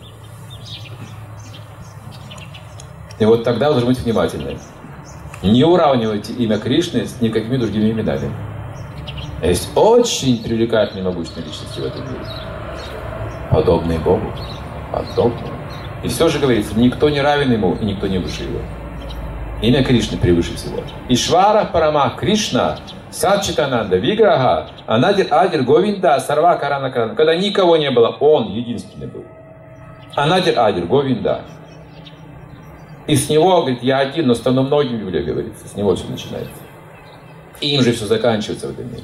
A: И вот тогда вы должны быть внимательны. Не уравнивайте имя Кришны с никакими другими именами. Есть очень привлекательные могущественные личности в этом мире. Подобные Богу. Подобные. И все же говорится, никто не равен ему, и никто не выше его. Имя Кришны превыше всего. Ишвара Парама Кришна, Сатчитананда, Виграха, Анадир Адир Говинда, Сарва Карана Карана. Когда никого не было, он единственный был. Анадир Адир Говинда. И с него, говорит, я один, но стану многим, в Библии говорится. С него все начинается. И им же все заканчивается в этом мире.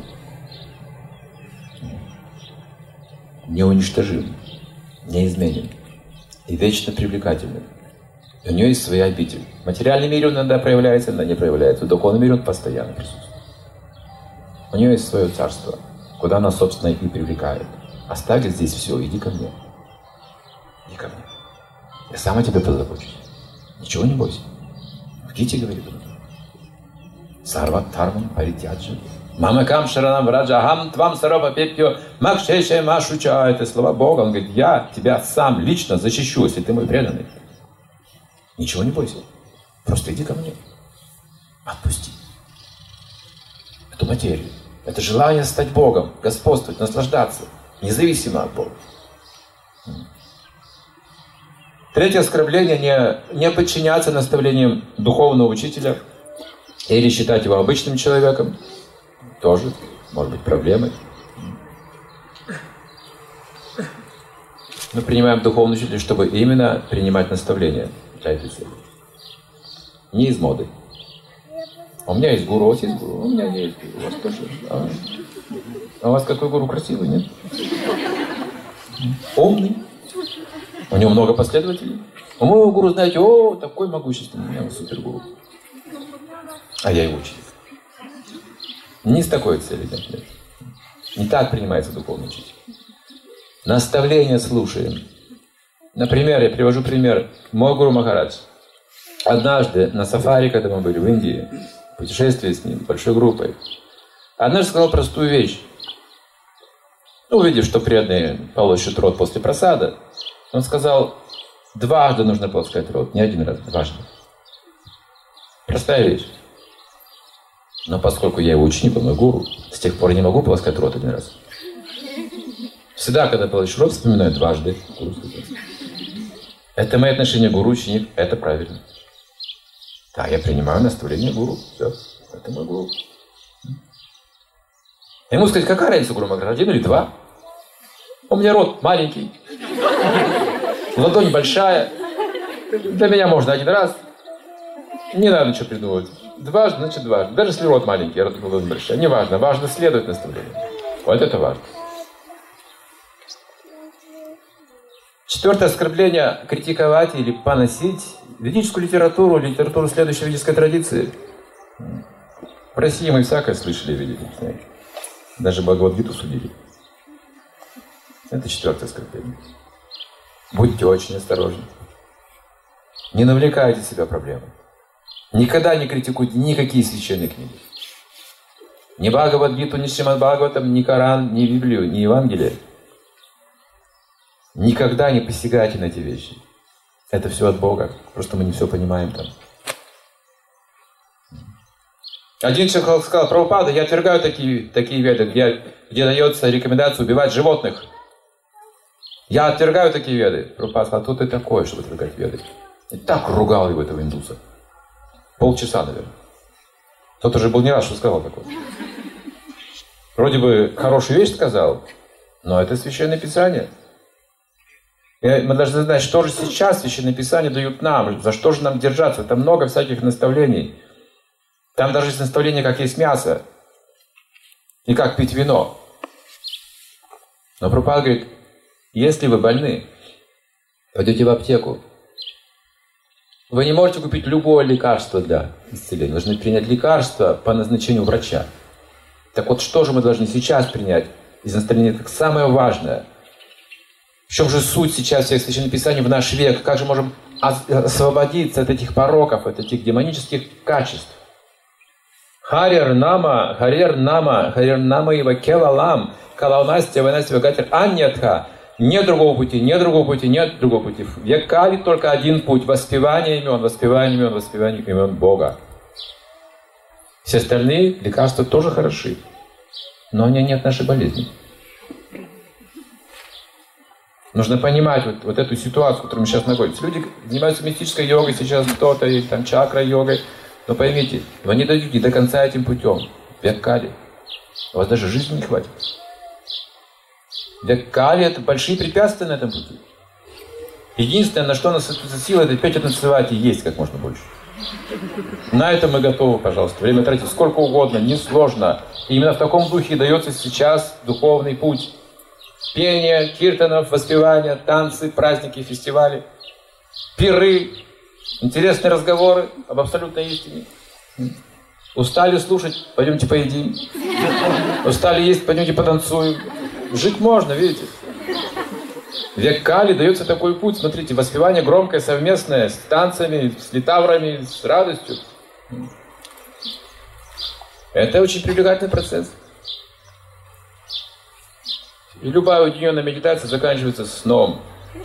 A: Неуничтожим, неизменен и вечно привлекательным. И у него есть своя обитель. В материальном мире он иногда проявляется, иногда не проявляется. В духовном мире он постоянно присутствует. У него есть свое царство, куда она, собственно, и привлекает. Оставь здесь все, иди ко мне. Иди ко мне. Я сам о тебе позабочусь. Ничего не бойся. В Гите говорит он. Сарват Тарман Паритяджи. Мамакам Шаранам Враджахам Твам Сарова Пепьо Макшеше Машуча. Это слова Бога. Он говорит, я тебя сам лично защищу, если ты мой преданный. Ничего не бойся. Просто иди ко мне. Отпусти эту материю. Это желание стать Богом, господствовать, наслаждаться, независимо от Бога. Третье оскорбление — не, не подчиняться наставлениям духовного учителя или считать его обычным человеком. Тоже может быть проблемой. Мы принимаем духовного учителя, чтобы именно принимать наставления для этой цели. Не из моды. У меня есть гуру, у вас есть гуру? У меня не есть гуру, у вас тоже. А, а у вас какой гуру? Красивый, нет? Умный. У него много последователей. У моего гуру, знаете, о, такой могущественный, у меня супергуру. А я его учитель. Не с такой целью, нет, нет. Не так принимается духовный учитель. Наставления слушаем. Например, я привожу пример. Мой гуру Махарадж. Однажды на сафари, когда мы были в Индии, путешествие с ним, большой группой, однажды сказал простую вещь. Увидев, что преданные полощут рот после просада, он сказал, дважды нужно полоскать рот, не один раз, дважды. Простая вещь. Но поскольку я его ученик, он мой гуру, с тех пор я не могу полоскать рот один раз. Всегда, когда полощу рот, вспоминаю дважды. Это мои отношения гуру-ученик, это правильно. Да, я принимаю наставление гуру. Все, это мой гуру. Ему сказать, какая разница, гуру Махарадж, один или два? У меня рот маленький, ладонь большая. Для меня можно один раз. Не надо ничего придумывать. Дважды, значит дважды. Даже если рот маленький, рот ладонь большая. Не важно, важно следовать наставлению. Вот это важно. Четвертое оскорбление — критиковать или поносить ведическую литературу, литературу следующей ведической традиции. В России мы всякое слышали и видели. Знаете. Даже Бхагавад-гиту судили. Это четвертое оскорбление. Будьте очень осторожны. Не навлекайте себя проблемы. Никогда не критикуйте никакие священные книги. Ни Бхагавад-гиту, ни Шримад Бхагаватам, ни Коран, ни Библию, ни Евангелие. Никогда не посягайте на эти вещи. Это все от Бога. Просто мы не все понимаем там. Один человек сказал, Прабхупада, я отвергаю такие, такие веды, где, где дается рекомендация убивать животных. Я отвергаю такие веды. Прабхупада сказал, кто ты такой, чтобы отвергать веды? И так ругал его, этого индуса. Полчаса, наверное. Тот уже был не рад, что сказал такое. Вроде бы хорошую вещь сказал, но это священное писание. И мы должны знать, что же сейчас Священное Писание дают нам, за что же нам держаться. Это много всяких наставлений. Там даже есть наставление, как есть мясо и как пить вино. Но Прабхупада говорит, если вы больны, пойдете в аптеку, вы не можете купить любое лекарство для исцеления. Вы должны принять лекарство по назначению врача. Так вот, что же мы должны сейчас принять из наставления как самое важное? В чем же суть сейчас всех священных писаний в наш век? Как же можем освободиться от этих пороков, от этих демонических качеств? Харир нама, харир нама, харир нама ива келалам, калаунастя ванастя вагатир аньятха. Нет другого пути, нет другого пути, нет другого пути. В век Кали только один путь. Воспевание имен, воспевание имен, воспевание имен Бога. Все остальные лекарства тоже хороши. Но они нет нашей болезни. Нужно понимать вот, вот эту ситуацию, в которой мы сейчас находимся. Люди занимаются мистической йогой сейчас, кто-то, и там чакра-йогой. Но поймите, вы не дойдете до конца этим путем. Век Кали. У вас даже жизни не хватит. Век Кали — это большие препятствия на этом пути. Единственное, на что нас остается сила, это петь и танцевать и есть как можно больше. На это мы готовы, пожалуйста. Время тратить сколько угодно, несложно. И именно в таком духе дается сейчас духовный путь. Пение, киртанов, воспевания, танцы, праздники, фестивали, пиры, интересные разговоры об абсолютной истине. Устали слушать? Пойдемте поедим. Устали есть? Пойдемте потанцуем. Жить можно, видите? В век Кали дается такой путь. Смотрите, воспевание громкое, совместное, с танцами, с литаврами, с радостью. Это очень привлекательный процесс. И любая уединенная медитация заканчивается сном.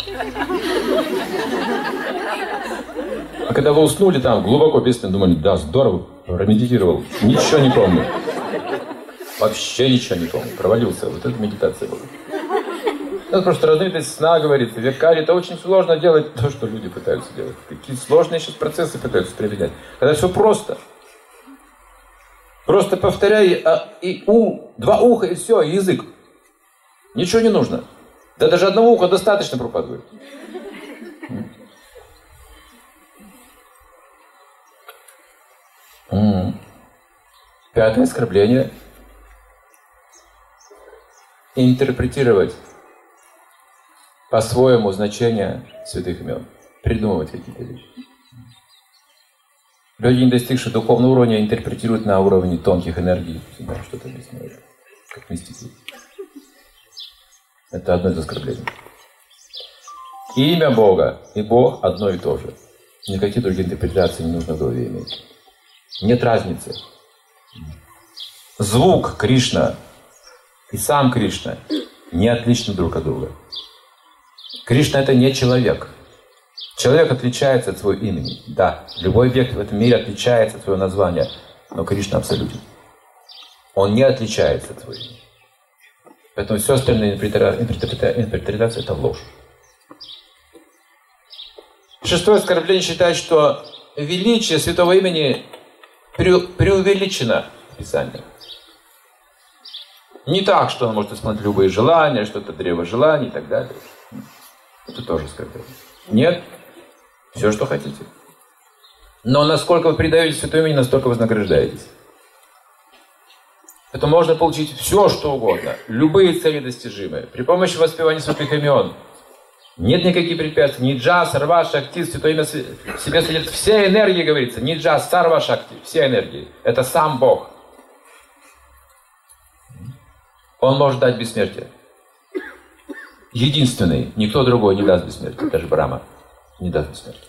A: А когда вы уснули там, глубоко песня, думали, да, здорово, промедитировал. Ничего не помню. Вообще ничего не помню. Провалился. Вот это медитация была. Это просто разновидность сна, говорится. В век Кали это очень сложно делать то, что люди пытаются делать. Какие сложные сейчас процессы пытаются применять. Когда все просто. Просто повторяй а, и у, два уха, и все, и язык. Ничего не нужно. Да даже одного уха достаточно, пропадает. Пятое оскорбление. Интерпретировать по-своему значение святых имен. Придумывать какие-то вещи. Люди, не достигшие духовного уровня, интерпретируют на уровне тонких энергий. Всегда что-то объясняют. Как мистики. Это одно из оскорблений. Имя Бога и Бог одно и то же. Никаких других интерпретаций не нужно в голове иметь. Нет разницы. Звук Кришна и сам Кришна не отличны друг от друга. Кришна — это не человек. Человек отличается от своего имени. Да, любой объект в этом мире отличается от своего названия, но Кришна абсолютен. Он не отличается от своего имени. Поэтому все остальное интерпретация — это ложь. Шестое оскорбление считает, что величие святого имени преувеличено в Писании. Не так, что он может исполнить любые желания, что это древо желаний и так далее. Это тоже оскорбление. Нет, все, что хотите. Но насколько вы предаете святому имени, настолько вознаграждаетесь. Это можно получить все, что угодно. Любые цели достижимые. При помощи воспевания святых имен. Нет никаких препятствий. Ниджа, сарва, шакти. Святое имя в себе содержит все энергии, говорится. Ниджа, сарва, шакти. Все энергии. Это сам Бог. Он может дать бессмертие. Единственный. Никто другой не даст бессмертие. Даже Брахма не даст бессмертие.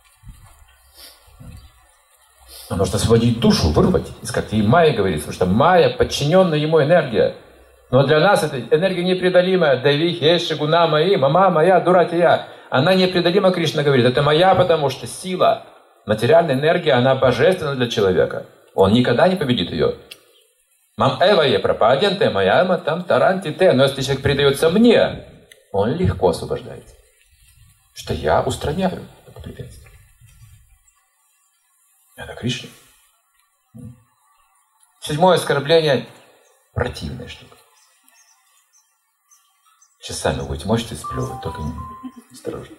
A: Он может освободить душу, вырвать из когтей Майя, говорится, потому что Майя, подчиненная ему энергия. Но для нас эта энергия непреодолимая. Дави, хеши, гуна мои, мама моя, дуратия. Она непреодолима, Кришна говорит. Это моя, потому что сила, материальная энергия, она божественна для человека. Он никогда не победит ее. Мам эва е пропаденте, моя эма там таранти те. Но если человек предается мне, он легко освобождается. Что я устраняю это препятствие. Это Кришна. Седьмое оскорбление – противная штука. Сейчас сами будете, можете сплевывать, только не, осторожно.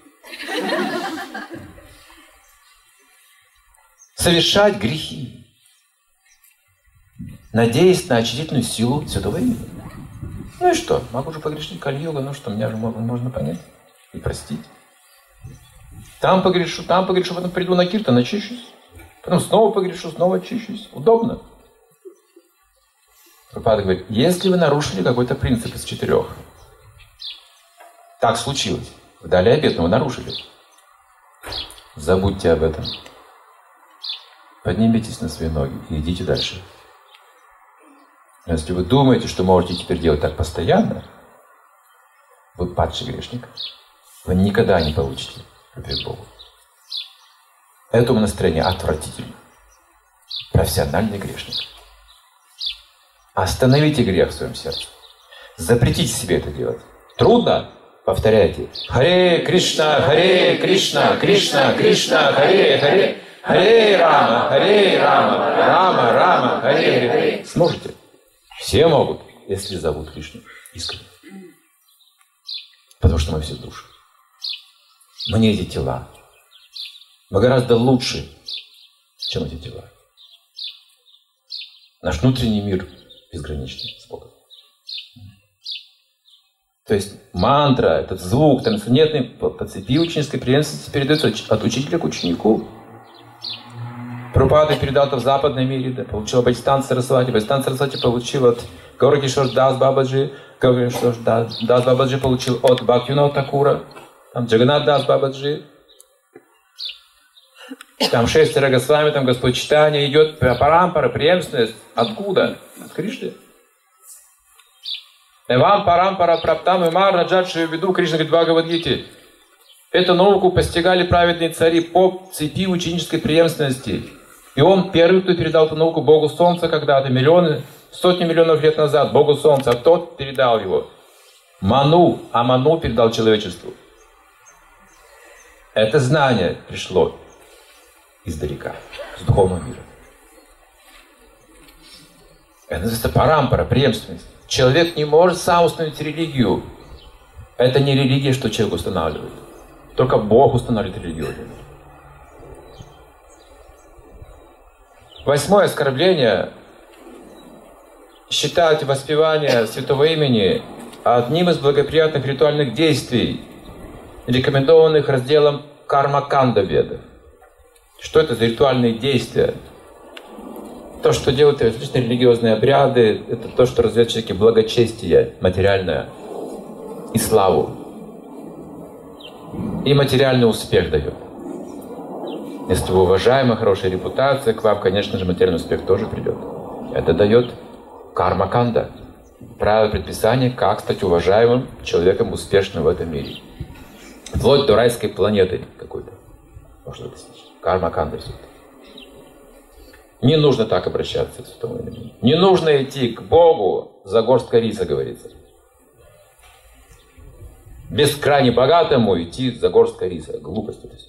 A: Совершать грехи. надеясь на очистительную силу святого имени. Ну и что? Могу же погрешить Кали-юга, ну что, меня же можно понять и простить. Там погрешу, там погрешу, потом приду на киртан, очищусь. Потом снова погрешу, снова очищусь. Удобно. Прабхупада говорит, если вы нарушили какой-то принцип из четырех, так случилось, вы дали обет, но вы нарушили. Забудьте об этом. Поднимитесь на свои ноги и идите дальше. Если вы думаете, что можете теперь делать так постоянно, вы падший грешник. Вы никогда не получите любви к Богу. Это настроение отвратительно. Профессиональный грешник. Остановите грех в своем сердце. Запретите себе это делать. Трудно? Повторяйте. Харе Кришна, Харе Кришна, Кришна, Кришна, Харе, Харе, Харе Рама, Харе Рама, Рама, Рама, Харе, Харе. Сможете? Все могут, если зовут Кришну искренне. Потому что мы все души. Мы не эти тела. Мы гораздо лучше, чем эти тела. Наш внутренний мир безграничный с Богом. То есть мантра, этот звук трансцендентный по цепи ученической преемственности передается от учителя к ученику. Прабхупада передал это в западном мире, да, получил от Бхактисиданта Сарасвати, Бхактисиданта Сарасвати получил от Гауракишвар Дас Бабаджи, Гауракишвар Дас Бабаджи получил от Бхактивинода Такура, там Джаганнат Дас Бабаджи, там шестеро Госвами, там Господь Чайтанья, идет парампара, преемственность. Откуда? От Кришны. Эвам парампара праптам имар раджадши веду, Кришна говорит в Бхагавад-гите. Эту науку постигали праведные цари по цепи ученической преемственности. И он первый, кто передал эту науку Богу Солнца когда-то, миллионы, сотни миллионов лет назад, Богу Солнца, а тот передал его. Ману, а Ману передал человечеству. Это знание пришло издалека, с духовного мира. Это называется парампара, преемственность. Человек не может сам установить религию. Это не религия, что человек устанавливает. Только Бог устанавливает религию. Восьмое оскорбление. Считать воспевание святого имени одним из благоприятных ритуальных действий, рекомендованных разделом Карма-канда Веды. Что это за ритуальные действия? То, что делают различные религиозные обряды, это то, что развивает в человеке благочестие материальное и славу. И материальный успех дает. Если вы уважаемая, хорошая репутация, к вам, конечно же, материальный успех тоже придет. Это дает карма-канда. Правила предписания, как стать уважаемым человеком, успешным в этом мире. Вплоть до райской планеты какой-то. Можно достичь. Карма-канда все это. Не нужно так обращаться к святому имени. Не нужно идти к Богу за горсткой риса, говорится. Бескрайне богатому идти за горсткой риса. Глупость это все.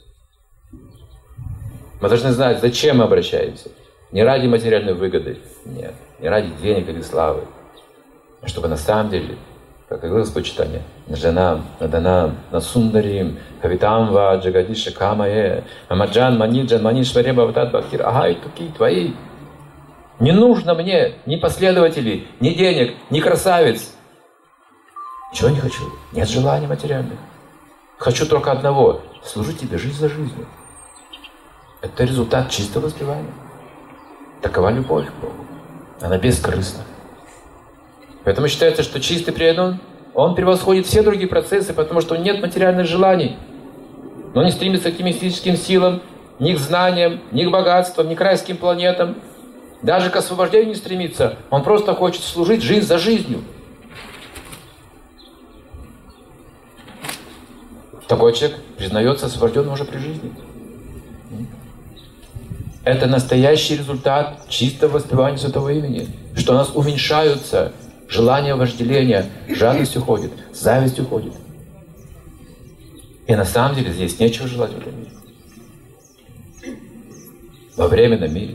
A: Мы должны знать, зачем мы обращаемся. Не ради материальной выгоды. Нет. Не ради денег или славы. А чтобы на самом деле, как говорил Господь Чайтанья, Наджанам, Наданам, Насундарим, Кавитамва, Джагадиша Камае, Амаджан, Маниджан, Манишваре, Баватат, Бхактир, ага, и туки твои. Не нужно мне ни последователей, ни денег, ни красавиц. Чего не хочу? Нет желаний материальных. Хочу только одного — служить тебе жизнь за жизнью. Это результат чистого воспевания. Такова любовь к Богу. Она бескорыстна. Поэтому считается, что чистый преданный, он превосходит все другие процессы, потому что нет материальных желаний. Но не стремится к мистическим силам, ни к знаниям, ни к богатствам, ни к райским планетам. Даже к освобождению не стремится. Он просто хочет служить жизнь за жизнью. Такой человек признается освобожденным уже при жизни. Это настоящий результат чистого воспевания святого имени. Что у нас уменьшаются желания вожделения, жадность уходит, зависть уходит. И на самом деле здесь нечего желать в этом мире. Во временном мире.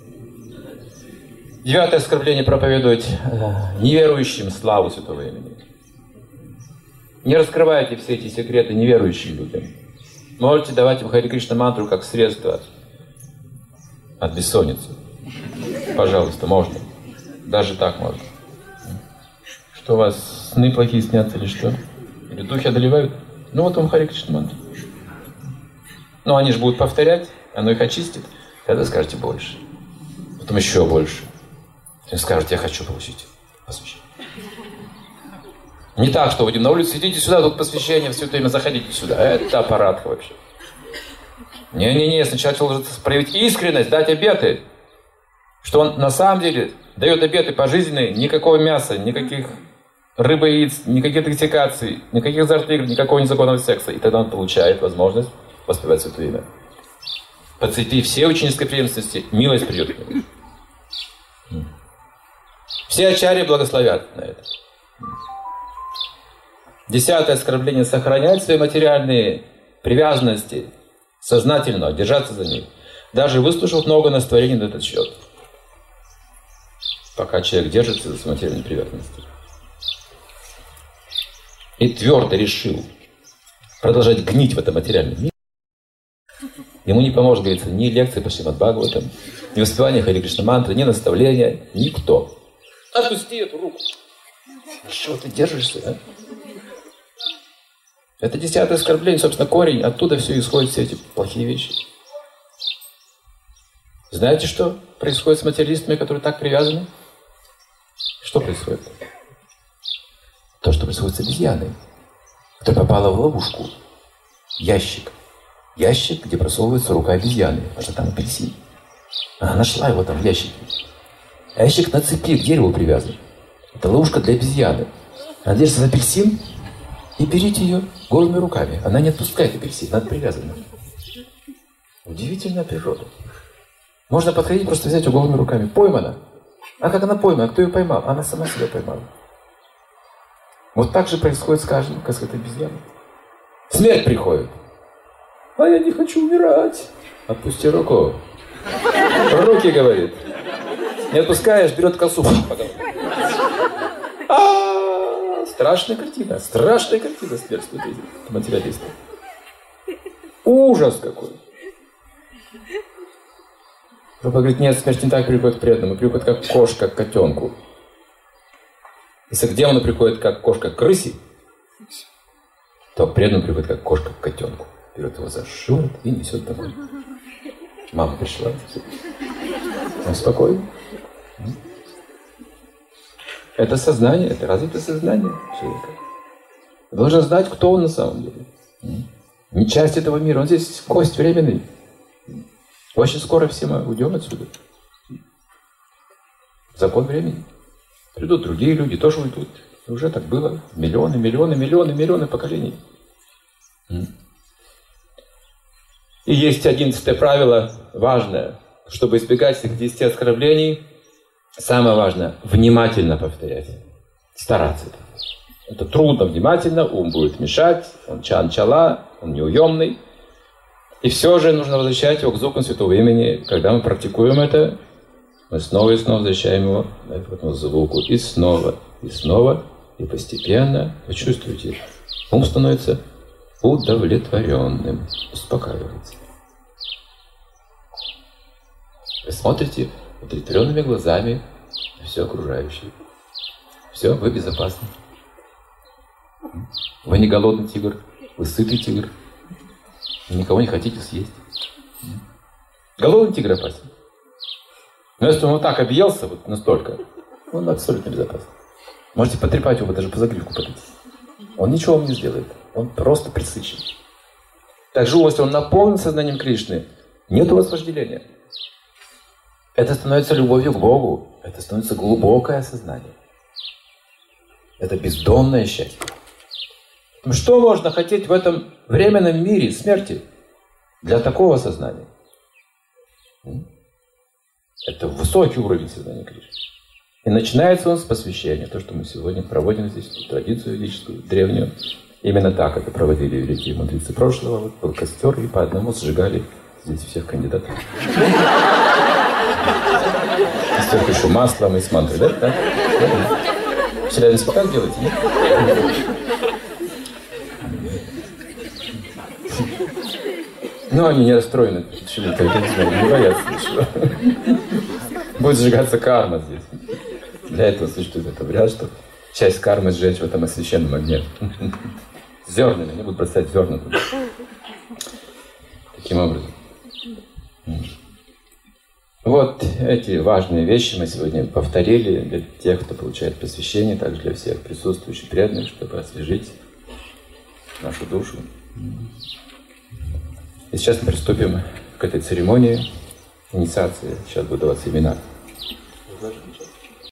A: Девятое оскорбление — проповедовать э, неверующим славу святого имени. Не раскрывайте все эти секреты неверующим людям. Можете давать им Харе Кришна мантру как средство от бессонницы. Пожалуйста, можно. Даже так можно. Что у вас сны плохие снятся или что? Или духи одолевают? Ну вот вам Харе Кришна мантра. Ну они же будут повторять, оно их очистит. Тогда скажете больше. Потом еще больше. И скажете, я хочу получить посвящение. Не так, что выйдем на улицу, идите сюда, тут посвящение, все это время заходите сюда. Это аппаратка вообще. Не-не-не, сначала должен проявить искренность, дать обеты. Что он на самом деле дает обеты пожизненные, никакого мяса, никаких рыбы и яиц, никаких интоксикаций, никаких азартных игр, никакого незаконного секса. И тогда он получает возможность воспевать святое имя. Подсвети все ученической преемственности, милость придет к нему. Все ачарьи благословят на это. Десятое оскорбление: сохранять свои материальные привязанности сознательно, держаться за них, даже выслушав много наставлений на этот счет. Пока человек держится за свои материальные привязанности и твердо решил продолжать гнить в этом материальном мире, ему не поможет, говорится, ни лекции по Шримад Бхагаватам, ни воспевание Харе Кришна мантры, ни наставления, никто. Отпусти эту руку. Что ты держишься, а? Это десятое оскорбление, собственно, корень. Оттуда все исходят, все эти плохие вещи. Знаете, что происходит с материалистами, которые так привязаны? Что происходит? То, что происходит с обезьяной, которая попала в ловушку. Ящик. Ящик, где просовывается рука обезьяны, потому что там апельсин. Она нашла его там в ящике. Ящик на цепи к дереву привязан. Это ловушка для обезьяны. Она держится за апельсин и берите ее голыми руками. Она не отпускает апельсин, она привязана. Удивительная природа. Можно подходить, просто взять ее голыми руками. Поймана. А как она поймана? Кто ее поймал? Она сама себя поймала. Вот так же происходит с каждым, как с этой обезьяной. Смерть приходит. А я не хочу умирать. Отпусти руку. Руки, говорит. Не отпускаешь, берет косу. А-а-а! Страшная картина. Страшная картина смерть материалиста. Ужас какой. Папа говорит, нет, смерть не так приходит к преданному. Приходит как кошка к котенку. Если к демону приходит как кошка к крысе, то к преданному приходит как кошка к котенку. Берет его за шиворот и несет домой. Мама пришла. Он спокойно. Это сознание, это развитое сознание человека. Должен знать, кто он на самом деле. Не часть этого мира, он здесь гость временный. Очень скоро все мы уйдем отсюда. Закон времени. Придут другие люди, тоже уйдут. И уже так было. Миллионы, миллионы, миллионы, миллионы поколений. И есть одиннадцатое правило, важное. Чтобы избегать этих десяти оскорблений, самое важное — внимательно повторять. Стараться. Это трудно, внимательно, ум будет мешать, он чан-чала, он неуемный. И все же нужно возвращать его к звукам святого имени. Когда мы практикуем это, мы снова и снова возвращаем его к этому звуку. И снова, и снова, и постепенно, вы чувствуете, ум становится удовлетворенным, успокаивается. Вы смотрите удовлетворенными глазами на все окружающее. Все, вы безопасны. Вы не голодный тигр, вы сытый тигр. Никого не хотите съесть. Голодный тигр опасен. Но если он вот так объелся, вот настолько, он абсолютно безопасен. Можете потрепать его, даже по загривку подойти. Он ничего вам не сделает. Он просто пресыщен. Также, если он наполнен сознанием Кришны, нет у вас вожделения. Это становится любовью к Богу. Это становится глубокое сознание. Это бездонное счастье. Что можно хотеть в этом временном мире смерти для такого сознания? Это высокий уровень сознания Кришны. И начинается он с посвящения. То, что мы сегодня проводим здесь, традицию ведическую, древнюю. Именно так это проводили великие мудрецы прошлого. Вот был костер, и по одному сжигали здесь всех кандидатов. Костер еще маслом и с мантрой, да? Да? В Челябинске так делаете, нет? Ну, они не расстроены, почему-то, не боятся ничего. Будет сжигаться карма здесь. Для этого существует этот обряд, чтобы часть кармы сжечь в этом освященном огне. Зернами, они будут бросать зерна туда. Таким образом. Вот эти важные вещи мы сегодня повторили для тех, кто получает посвящение, также для всех присутствующих преданных, чтобы освежить нашу душу. И сейчас мы приступим к этой церемонии инициации. Сейчас будут даваться имена.